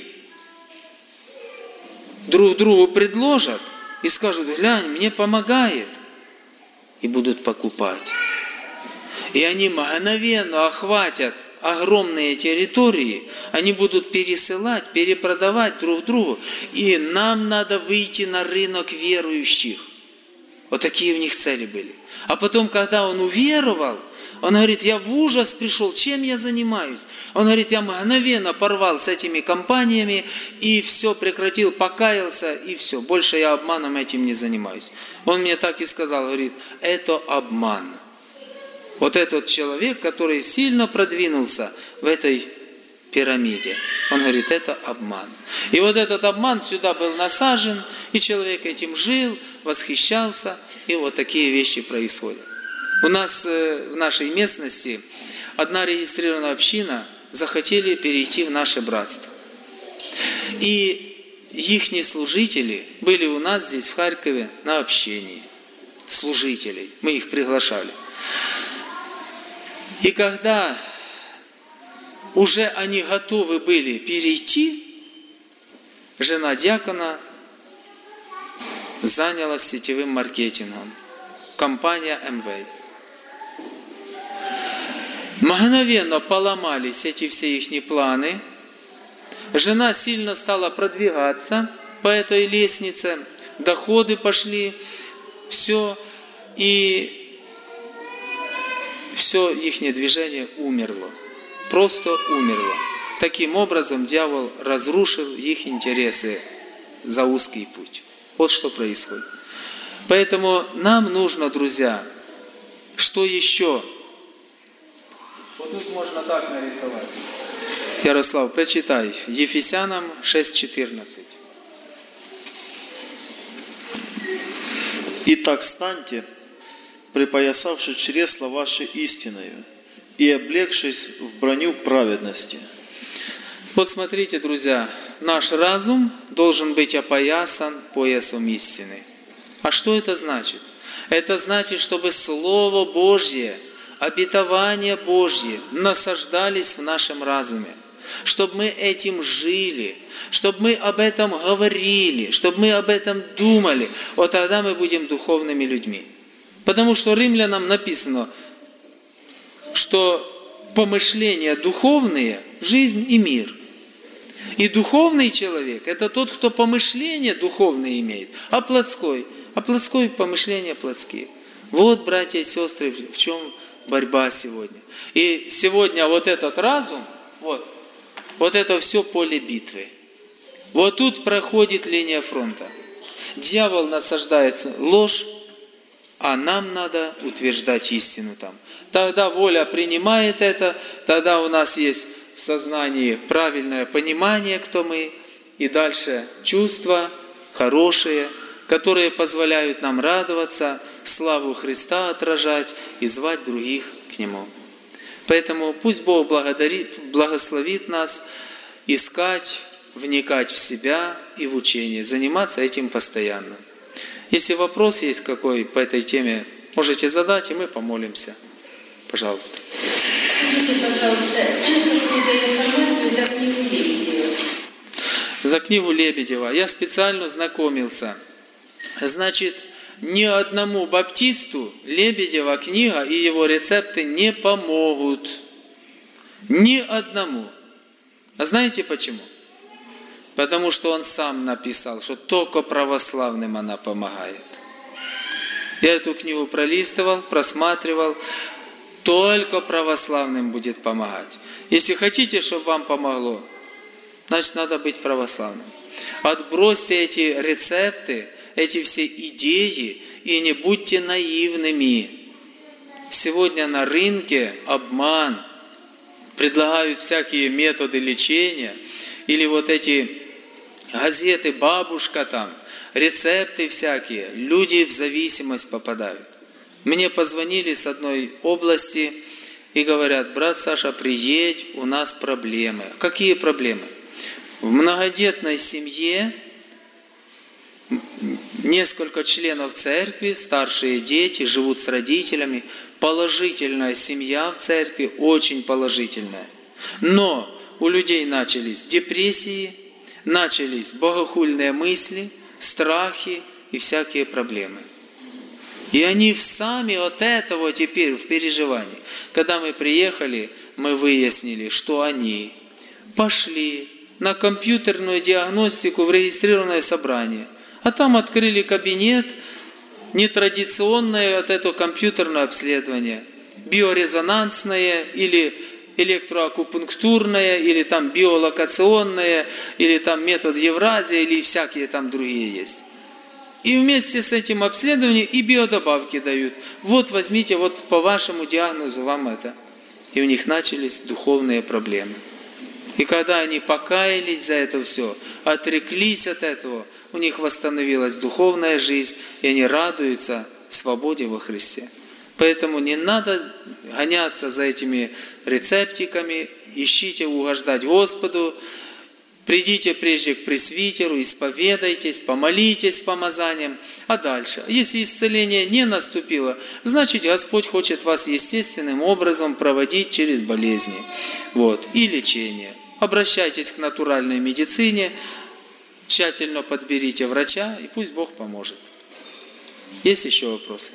друг другу предложат и скажут, глянь, мне помогает, и будут покупать. И они мгновенно охватят огромные территории, они будут пересылать, перепродавать друг другу, и нам надо выйти на рынок верующих. Вот такие у них цели были. А потом, когда он уверовал, он говорит, я в ужас пришел, чем я занимаюсь? Он говорит, я мгновенно порвал с этими компаниями и все прекратил, покаялся и все. Больше я обманом этим не занимаюсь. Он мне так и сказал, говорит, это обман. Вот этот человек, который сильно продвинулся в этой пирамиде, он говорит, это обман. И вот этот обман сюда был насажен, и человек этим жил, восхищался, и вот такие вещи происходят. У нас в нашей местности одна регистрированная община захотели перейти в наше братство. И ихние служители были у нас здесь в Харькове на общении. Служителей. Мы их приглашали. И когда уже они готовы были перейти, жена диакона занялась сетевым маркетингом. Компания Amway. Мгновенно поломались эти все их планы. Жена сильно стала продвигаться по этой лестнице. Доходы пошли. Все. И все их движение умерло. Просто умерло. Таким образом дьявол разрушил их интересы за узкий путь. Вот что происходит. Поэтому нам нужно, друзья, что еще? Вот тут можно так нарисовать. Ярослав, прочитай. Ефесянам шесть четырнадцать. «Итак, станьте, припоясавши чресла ваши истиною, и облегшись в броню праведности». Вот смотрите, друзья, наш разум должен быть опоясан поясом истины. А что это значит? Это значит, чтобы Слово Божье, обетования Божьи насаждались в нашем разуме, чтобы мы этим жили, чтобы мы об этом говорили, чтобы мы об этом думали. Вот тогда мы будем духовными людьми. Потому что римлянам написано, что помышления духовные – жизнь и мир. И духовный человек – это тот, кто помышления духовные имеет, а плотской – а плотское помышления плотские. Вот, братья и сестры, в чем борьба сегодня. И сегодня вот этот разум, вот, вот это все поле битвы. Вот тут проходит линия фронта. Дьявол насаждает ложь, а нам надо утверждать истину там. Тогда воля принимает это, тогда у нас есть в сознании правильное понимание, кто мы, и дальше чувства хорошие, которые позволяют нам радоваться, славу Христа отражать и звать других к Нему. Поэтому пусть Бог благодарит, благословит нас искать, вникать в себя и в учение, заниматься этим постоянно. Если вопрос есть какой по этой теме, можете задать, и мы помолимся. Пожалуйста. Скажите, пожалуйста, какую-то информацию за книгу Лебедева. За книгу Лебедева. Я специально знакомился. Значит, ни одному баптисту Лебедева книга и его рецепты не помогут. Ни одному. А знаете почему? Потому что он сам написал, что только православным она помогает. Я эту книгу пролистывал, просматривал. Только православным будет помогать. Если хотите, чтобы вам помогло, значит, надо быть православным. Отбросьте эти рецепты, эти все идеи и не будьте наивными. Сегодня на рынке обман. Предлагают всякие методы лечения. Или вот эти газеты «Бабушка» там, рецепты всякие. Люди в зависимость попадают. Мне позвонили с одной области и говорят: брат Саша, приедь, у нас проблемы. Какие проблемы? В многодетной семье несколько членов церкви, старшие дети, живут с родителями. Положительная семья в церкви, очень положительная. Но у людей начались депрессии, начались богохульные мысли, страхи и всякие проблемы. И они сами от этого теперь в переживании. Когда мы приехали, мы выяснили, что они пошли на компьютерную диагностику в регистрированное собрание. А там открыли кабинет, нетрадиционное от этого компьютерное обследование, биорезонансное или электроакупунктурное, или там биолокационное, или там метод Евразия, или всякие там другие есть. И вместе с этим обследованием и биодобавки дают. Вот возьмите, вот по вашему диагнозу вам это. И у них начались духовные проблемы. И когда они покаялись за это все, отреклись от этого, у них восстановилась духовная жизнь, и они радуются свободе во Христе. Поэтому не надо гоняться за этими рецептиками, ищите угождать Господу, придите прежде к пресвитеру, исповедайтесь, помолитесь с помазанием, а дальше. Если исцеление не наступило, значит Господь хочет вас естественным образом проводить через болезни, вот, и лечение. Обращайтесь к натуральной медицине, тщательно подберите врача, и пусть Бог поможет. Есть еще вопросы?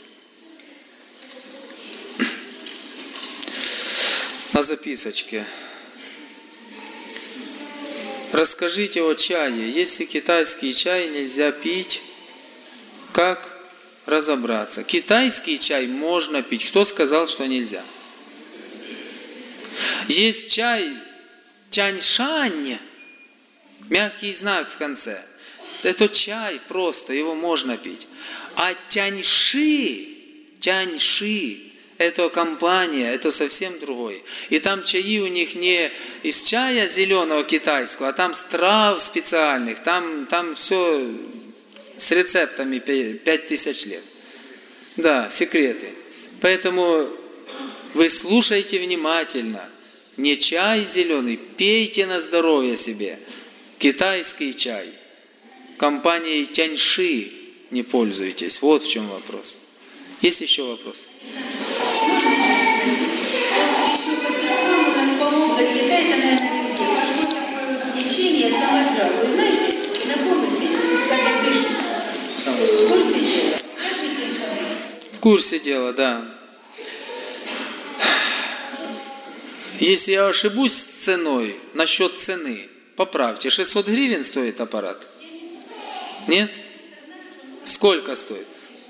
На записочке. Расскажите о чае. Если китайский чай нельзя пить, как разобраться? Китайский чай можно пить. Кто сказал, что нельзя? Есть чай тяньшань, мягкий знак в конце. Это чай просто, его можно пить. А тяньши, тяньши, это компания, это совсем другой. И там чаи у них не из чая зеленого китайского, а там с трав специальных, там, там все с рецептами пять тысяч лет. Да, секреты. Поэтому вы слушайте внимательно. Не чай зеленый, пейте на здоровье себе. Китайский чай. Компанией Тяньши не пользуйтесь. Вот в чем вопрос. Есть еще вопросы? Еще по церквам у нас по области, да, это, наверное, везде. Пошло такое вот лечение самоздравие. Вы знаете, знакомы с этим, когда дышат? В курсе дела? Скажите информацию. В курсе дела, да. Если я ошибусь с ценой, насчет цены, поправьте, шестьсот гривен стоит аппарат? Нет? Сколько стоит?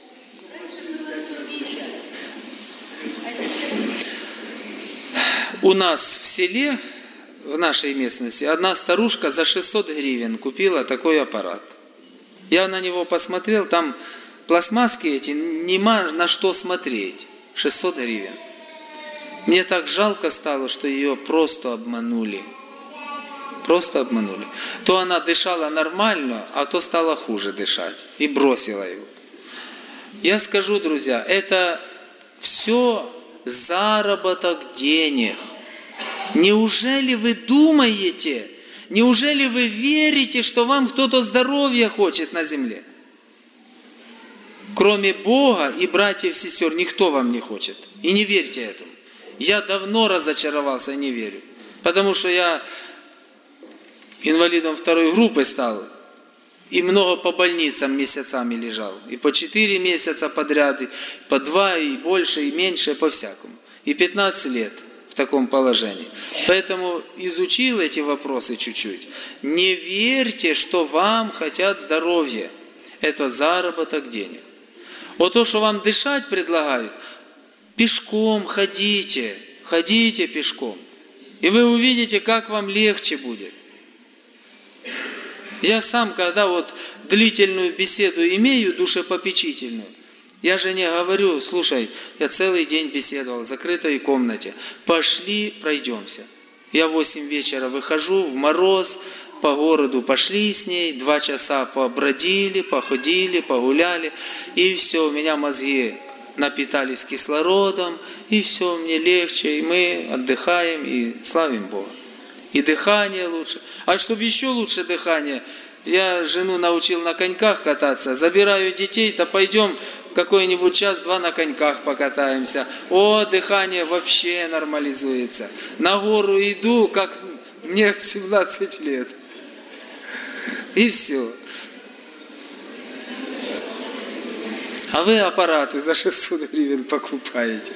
У нас в селе, в нашей местности, одна старушка за шестьсот гривен купила такой аппарат. Я на него посмотрел, там пластмасски эти, нема на что смотреть. шестьсот гривен. Мне так жалко стало, что ее просто обманули. Просто обманули. То она дышала нормально, а то стала хуже дышать. И бросила его. Я скажу, друзья, это все заработок денег. Неужели вы думаете, неужели вы верите, что вам кто-то здоровья хочет на земле? Кроме Бога и братьев и сестер, никто вам не хочет. И не верьте этому. Я давно разочаровался и не верю. Потому что я инвалидом второй группы стал. И много по больницам месяцами лежал. И по четыре месяца подряд, и по два, и больше, и меньше, по-всякому. И пятнадцать лет в таком положении. Поэтому изучил эти вопросы чуть-чуть. Не верьте, что вам хотят здоровья. Это заработок денег. Вот то, что вам дышать предлагают, пешком ходите, ходите пешком. И вы увидите, как вам легче будет. Я сам, когда вот длительную беседу имею, душепопечительную, я жене говорю: слушай, я целый день беседовал в закрытой комнате, пошли пройдемся. Я в восемь вечера выхожу в мороз, по городу пошли с ней, два часа побродили, походили, погуляли, и все, у меня мозги напитались кислородом, и все, мне легче, и мы отдыхаем, и славим Бога. И дыхание лучше. А чтобы еще лучше дыхание, я жену научил на коньках кататься, забираю детей, то пойдем какой-нибудь час-два на коньках покатаемся. О, дыхание вообще нормализуется. На гору иду, как мне в семнадцать лет. И все. А вы аппараты за шестьсот гривен покупаете.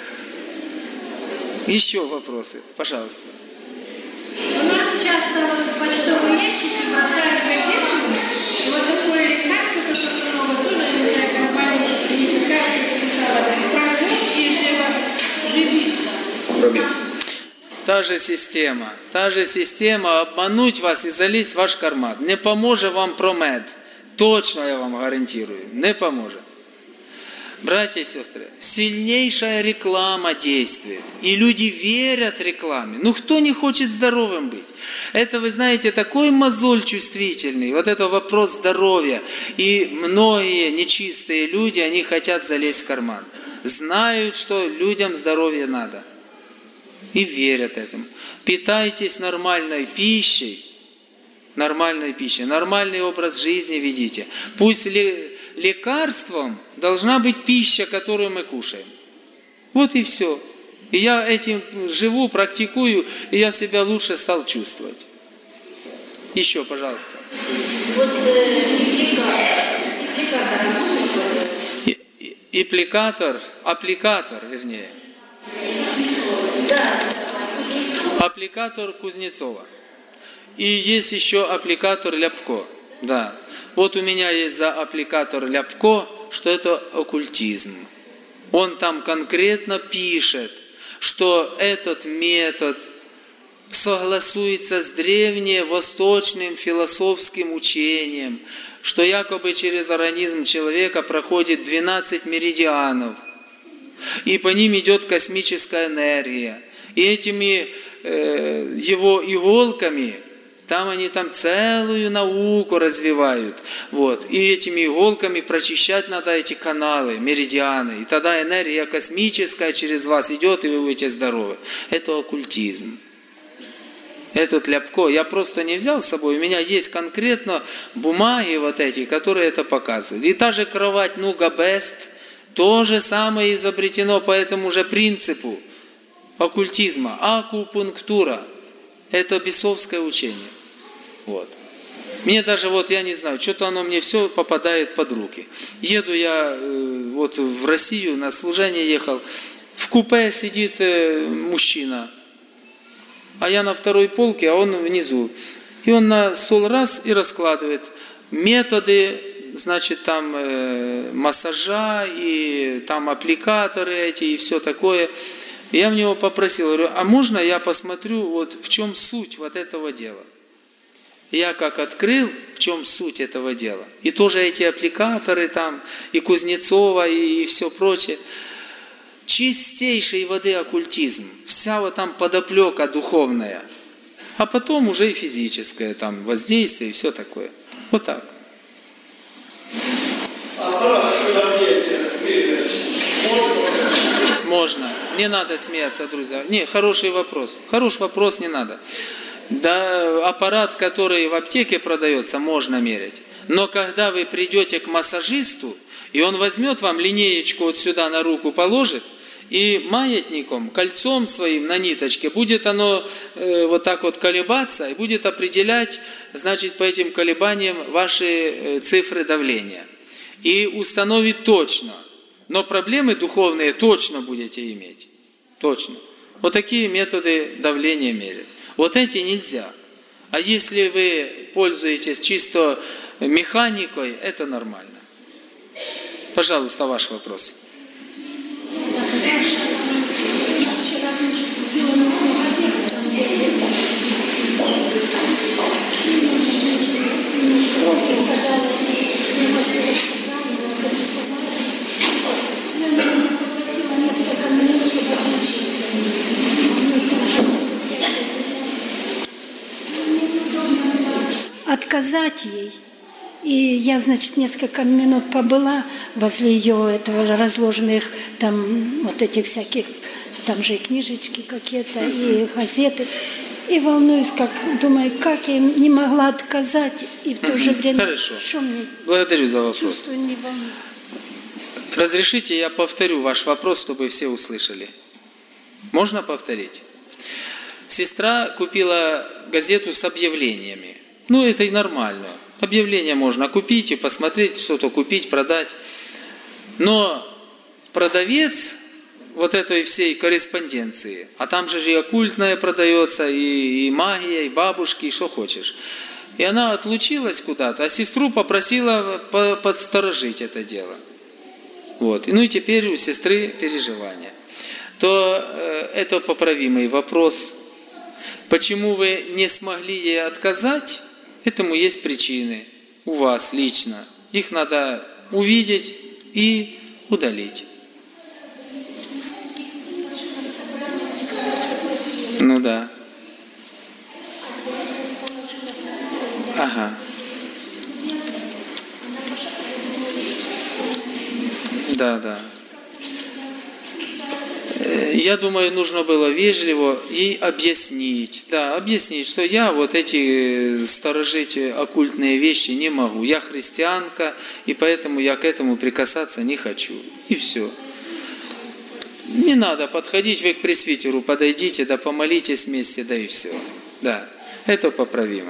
Еще вопросы? Пожалуйста. У нас часто в почтовые ящики бросают газеты, и вот такое лекарство, которое тоже, не знаю, компания как написала, проснуть и живиться. Та же система, та же система обмануть вас и залезть в ваш карман. Не поможе вам промед. Точно я вам гарантирую. Не поможет. Братья и сестры, сильнейшая реклама действует. И люди верят рекламе. Ну кто не хочет здоровым быть? Это, вы знаете, такой мозоль чувствительный. Вот это вопрос здоровья. И многие нечистые люди, они хотят залезть в карман. Знают, что людям здоровье надо. И верят этому. Питайтесь нормальной пищей. Нормальной пищей. Нормальный образ жизни ведите. Пусть ли... лекарством должна быть пища, которую мы кушаем. Вот и все. И я этим живу, практикую, и я себя лучше стал чувствовать. Еще, пожалуйста. Вот Аппликатор, аппликатор, вернее. Аппликатор Кузнецова. И есть еще аппликатор Ляпко. Да. Вот у меня есть за аппликатор Ляпко, что это оккультизм. Он там конкретно пишет, что этот метод согласуется с древневосточным философским учением, что якобы через организм человека проходит двенадцать меридианов, и по ним идет космическая энергия. И этими э, его иголками, там они там целую науку развивают. Вот. И этими иголками прочищать надо эти каналы, меридианы. И тогда энергия космическая через вас идет, и вы будете здоровы. Это оккультизм. Этот Ляпко. Я просто не взял с собой. У меня есть конкретно бумаги вот эти, которые это показывают. И та же кровать Нуга Бест, то же самое изобретено по этому же принципу оккультизма. Акупунктура. Это бесовское учение. Вот. Мне даже, вот я не знаю, что-то оно мне все попадает под руки. Еду я э, вот в Россию, на служение ехал, в купе сидит э, мужчина, а я на второй полке, а он внизу. И он на стол раз и раскладывает методы, значит, там э, массажа, и там аппликаторы эти, и все такое. И я в него попросил, говорю, а можно я посмотрю, вот в чем суть вот этого дела? Я как открыл, в чем суть этого дела. И тоже эти аппликаторы там, и Кузнецова, и, и все прочее. Чистейшей воды оккультизм. Вся вот там подоплека духовная. А потом уже и физическое там воздействие, и все такое. Вот так. А, Можно. Не надо смеяться, друзья. Не, хороший вопрос. Хороший вопрос, не надо. Да, аппарат, который в аптеке продается, можно мерить. Но когда вы придете к массажисту, и он возьмет вам линеечку вот сюда на руку положит, и маятником, кольцом своим на ниточке будет оно э, вот так вот колебаться, и будет определять, значит, по этим колебаниям ваши э, цифры давления. И установит точно. Но проблемы духовные точно будете иметь. Точно. Вот такие методы давления мерят. Вот эти нельзя. А если вы пользуетесь чисто механикой, это нормально. Пожалуйста, ваш вопрос. Вчера, значит, купила нужную газету, там немножко сказала, я вас записала, я меня попросила несколько минут, чтобы отключиться. Отказать ей. И я, значит, несколько минут побыла возле ее этого разложенных там вот этих всяких, там же и книжечки какие-то, и газеты. И волнуюсь, как думаю, как я не могла отказать, и в то же время... Хорошо. Что мне? Благодарю за вопрос. Чувствую, не волнуюсь. Разрешите, я повторю ваш вопрос, чтобы все услышали. Можно повторить? Сестра купила газету с объявлениями. Ну, это и нормально. Объявление можно купить и посмотреть, что-то купить, продать. Но продавец вот этой всей корреспонденции, а там же и оккультное продается, и, и магия, и бабушки, и что хочешь. И она отлучилась куда-то, а сестру попросила подсторожить это дело. Вот. И ну и теперь у сестры переживания. То э, это поправимый вопрос. Почему вы не смогли ей отказать? Этому есть причины у вас лично. Их надо увидеть и удалить. Ну да. Ага. Да, да. Я думаю, нужно было вежливо ей объяснить, да, объяснить, что я вот эти сторожить оккультные вещи не могу. Я христианка, и поэтому я к этому прикасаться не хочу. И все. Не надо подходить, вы к пресвитеру подойдите, да помолитесь вместе, да и все. Да, это поправимо.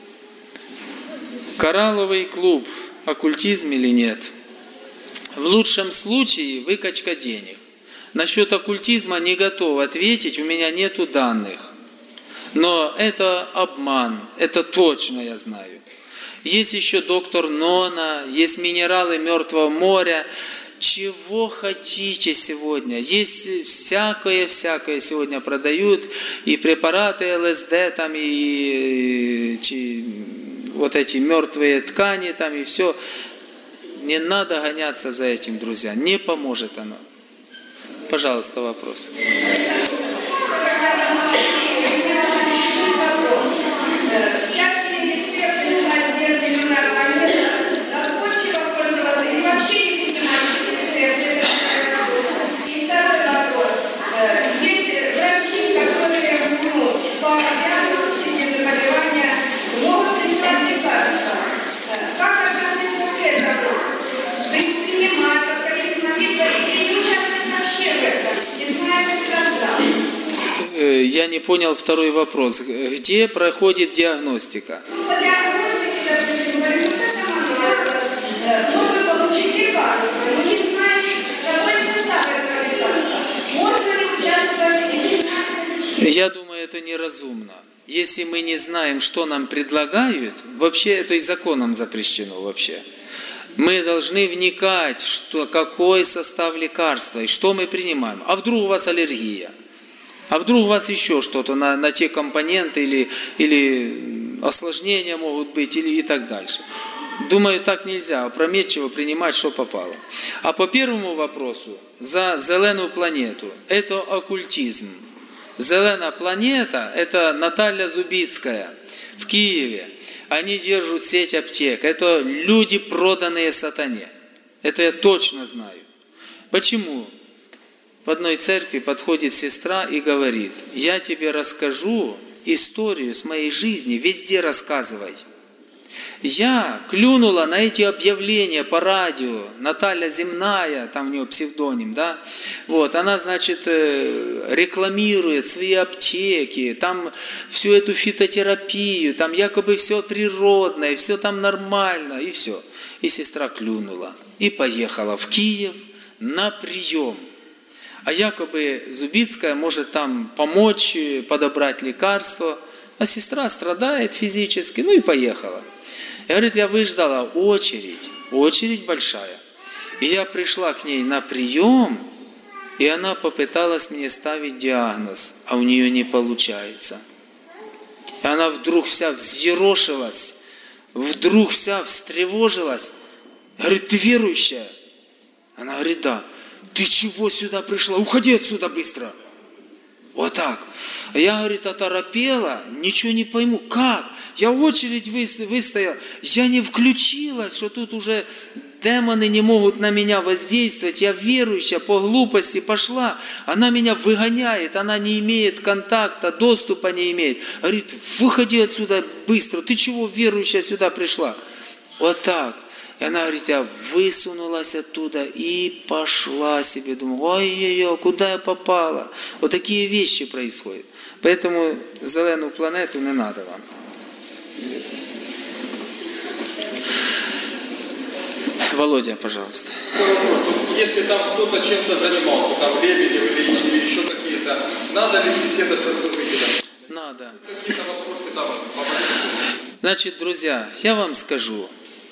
Коралловый клуб, оккультизм или нет? В лучшем случае выкачка денег. Насчет оккультизма не готов ответить, у меня нету данных. Но это обман, это точно я знаю. Есть еще доктор Нона, есть минералы Мертвого моря. Чего хотите сегодня? Есть всякое-всякое сегодня продают, и препараты эл эс дэ, там, и, и вот эти мертвые ткани, там, и все. Не надо гоняться за этим, друзья, не поможет оно. Пожалуйста, вопрос. Всякие рецепты смазер, зеленая планета, разборчиво пользоваться и вообще не принимать рецепты. И второй вопрос. Есть врачи, которые ну, по диагностике заболевания могут прислать лекарства. Как относиться к этому? Предпринимать, остановиться или не участвовать вообще в этом, не зная страдал? Я не понял второй вопрос. Где проходит диагностика? Ну, по диагностике, допустим, по результатам анализа можно получить лекарство, но не знаешь, какой состав этого лекарства. Можно ли участвовать или не? Я думаю, это неразумно. Если мы не знаем, что нам предлагают, вообще это и законом запрещено вообще. Мы должны вникать, что, какой состав лекарства и что мы принимаем. А вдруг у вас аллергия? А вдруг у вас еще что-то на, на те компоненты или, или осложнения могут быть или и так дальше. Думаю, так нельзя опрометчиво принимать, что попало. А по первому вопросу, за зеленую планету, это оккультизм. Зелена планета, это Наталья Зубицкая в Киеве. Они держат сеть аптек. Это люди, проданные сатане. Это я точно знаю. Почему? в одной церкви подходит сестра и говорит: я тебе расскажу историю с моей жизни, везде рассказывай. Я клюнула на эти объявления по радио, Наталья Земная, там у нее псевдоним, да, вот, она, значит, рекламирует свои аптеки, там всю эту фитотерапию, там якобы все природное, все там нормально, и все. И сестра клюнула, и поехала в Киев на прием. А якобы Зубицкая может там помочь, подобрать лекарства, а сестра страдает физически, ну и поехала. И говорит, я выждала очередь, очередь большая. И я пришла к ней на прием, и она попыталась мне ставить диагноз, а у нее не получается. И она вдруг вся взъерошилась, вдруг вся встревожилась. Говорит, ты верующая? Она говорит, да. Ты чего сюда пришла? Уходи отсюда быстро. Вот так. А я, говорит, оторопела, ничего не пойму. Как? Я в очередь выстоял, я не включилась, что тут уже демоны не могут на меня воздействовать. Я верующая, по глупости пошла, она меня выгоняет, она не имеет контакта, доступа не имеет. Говорит, выходи отсюда быстро, ты чего верующая сюда пришла? Вот так. И она говорит, я высунулась оттуда и пошла себе. Думаю, ой-ой-ой, куда я попала? Вот такие вещи происходят. Поэтому зеленую планету не надо вам. Володя, пожалуйста. Вопрос. Если там кто-то чем-то занимался, там Лебедев или, или еще какие-то, надо ли беседа со служителем? Надо. Какие-то вопросы там вопросы. Значит, друзья, я вам скажу.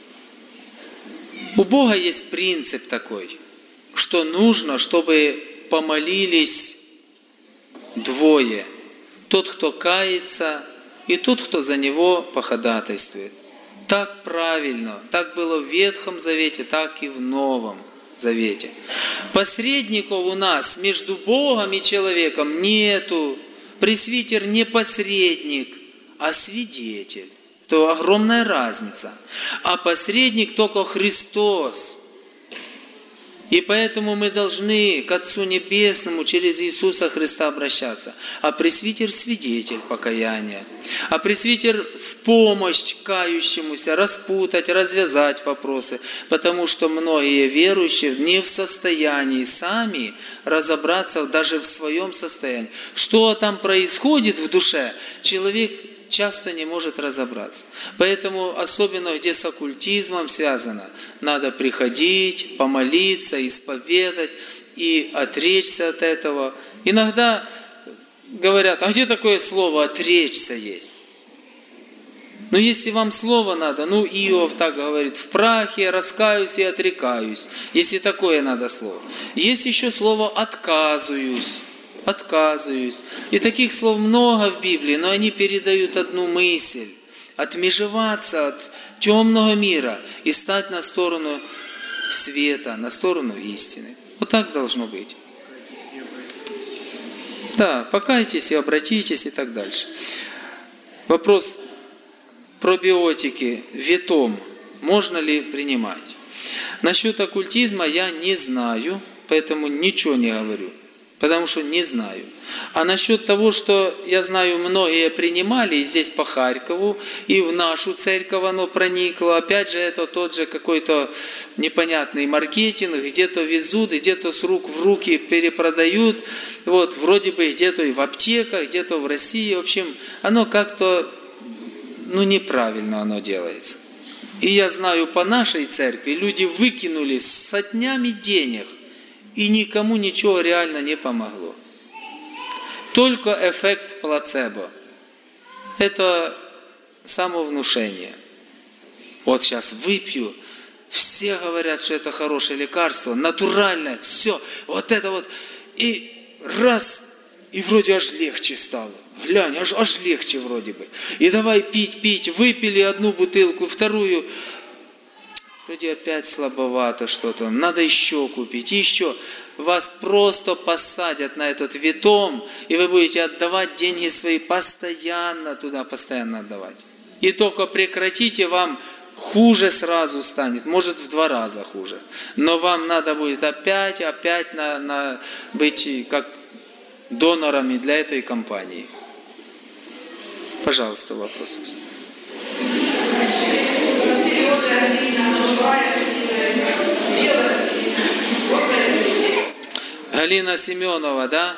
У Бога есть принцип такой, что нужно, чтобы помолились двое. Тот, кто кается, и тот, кто за него походатайствует. Так правильно, так было в Ветхом Завете, так и в Новом Завете. Посредников у нас между Богом и человеком нету. Пресвитер не посредник, а свидетель. Это огромная разница. А посредник только Христос. И поэтому мы должны к Отцу Небесному через Иисуса Христа обращаться. А пресвитер – свидетель покаяния. А пресвитер в помощь кающемуся распутать, развязать вопросы. Потому что многие верующие не в состоянии сами разобраться даже в своем состоянии. Что там происходит в душе, человек часто не может разобраться. Поэтому, особенно где с оккультизмом связано, надо приходить, помолиться, исповедать и отречься от этого. Иногда говорят, а где такое слово «отречься» есть? Ну, если вам слово надо, ну, Иов так говорит, в прахе раскаюсь и отрекаюсь, если такое надо слово. Есть еще слово «отказываюсь». Отказываюсь. И таких слов много в Библии, но они передают одну мысль. Отмежеваться от темного мира и стать на сторону света, на сторону истины. Вот так должно быть. Да, покайтесь и обратитесь и так дальше. Вопрос пробиотики, ветом, можно ли принимать? Насчет оккультизма я не знаю, поэтому ничего не говорю. Потому что не знаю. А насчет того, что я знаю, многие принимали, и здесь по Харькову, и в нашу церковь оно проникло. Опять же, это тот же какой-то непонятный маркетинг, где-то везут, где-то с рук в руки перепродают. Вот, вроде бы где-то и в аптеках, где-то в России. В общем, оно как-то, ну, неправильно оно делается. И я знаю, по нашей церкви люди выкинули сотнями денег, и никому ничего реально не помогло. Только эффект плацебо. Это самовнушение. Вот сейчас выпью, все говорят, что это хорошее лекарство, натуральное, все, вот это вот. И раз, и вроде аж легче стало. Глянь, аж, аж легче вроде бы. И давай пить, пить, выпили одну бутылку, вторую. Вроде опять слабовато что-то, надо еще купить, еще. Вас просто посадят на этот ветом, и вы будете отдавать деньги свои постоянно, туда постоянно отдавать. И только прекратите, вам хуже сразу станет, может в два раза хуже. Но вам надо будет опять, опять на, на быть как донорами для этой компании. Пожалуйста, вопрос. Галина Семенова, да?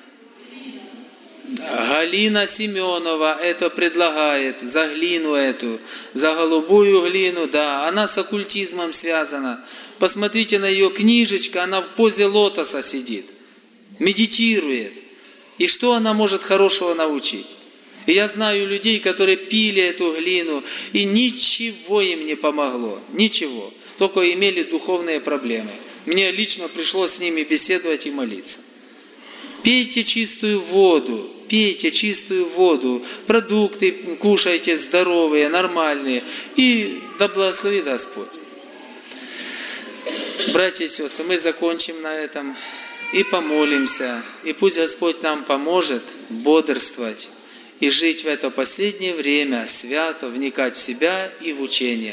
Галина Семенова это предлагает за глину эту, за голубую глину, да, она с оккультизмом связана. Посмотрите на ее книжечку, она в позе лотоса сидит, медитирует. И что она может хорошего научить? И я знаю людей, которые пили эту глину, и ничего им не помогло, ничего, только имели духовные проблемы. Мне лично пришлось с ними беседовать и молиться. Пейте чистую воду, пейте чистую воду, продукты кушайте здоровые, нормальные, и да благослови Господь. Братья и сестры, мы закончим на этом и помолимся, и пусть Господь нам поможет бодрствовать и жить в это последнее время свято, вникать в себя и в учение.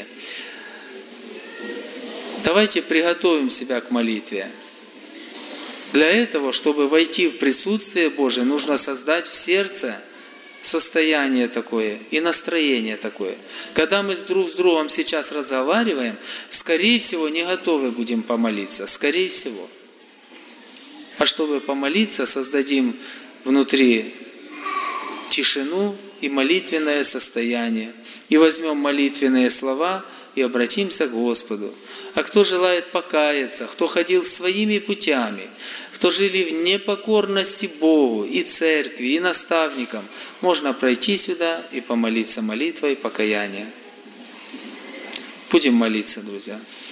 Давайте приготовим себя к молитве. Для этого, чтобы войти в присутствие Божие, нужно создать в сердце состояние такое и настроение такое. Когда мы друг с другом сейчас разговариваем, скорее всего, не готовы будем помолиться. Скорее всего. А чтобы помолиться, создадим внутри тишину и молитвенное состояние. И возьмем молитвенные слова и обратимся к Господу. А кто желает покаяться, кто ходил своими путями, кто жили в непокорности Богу и церкви, и наставникам, можно пройти сюда и помолиться молитвой покаяния. Будем молиться, друзья.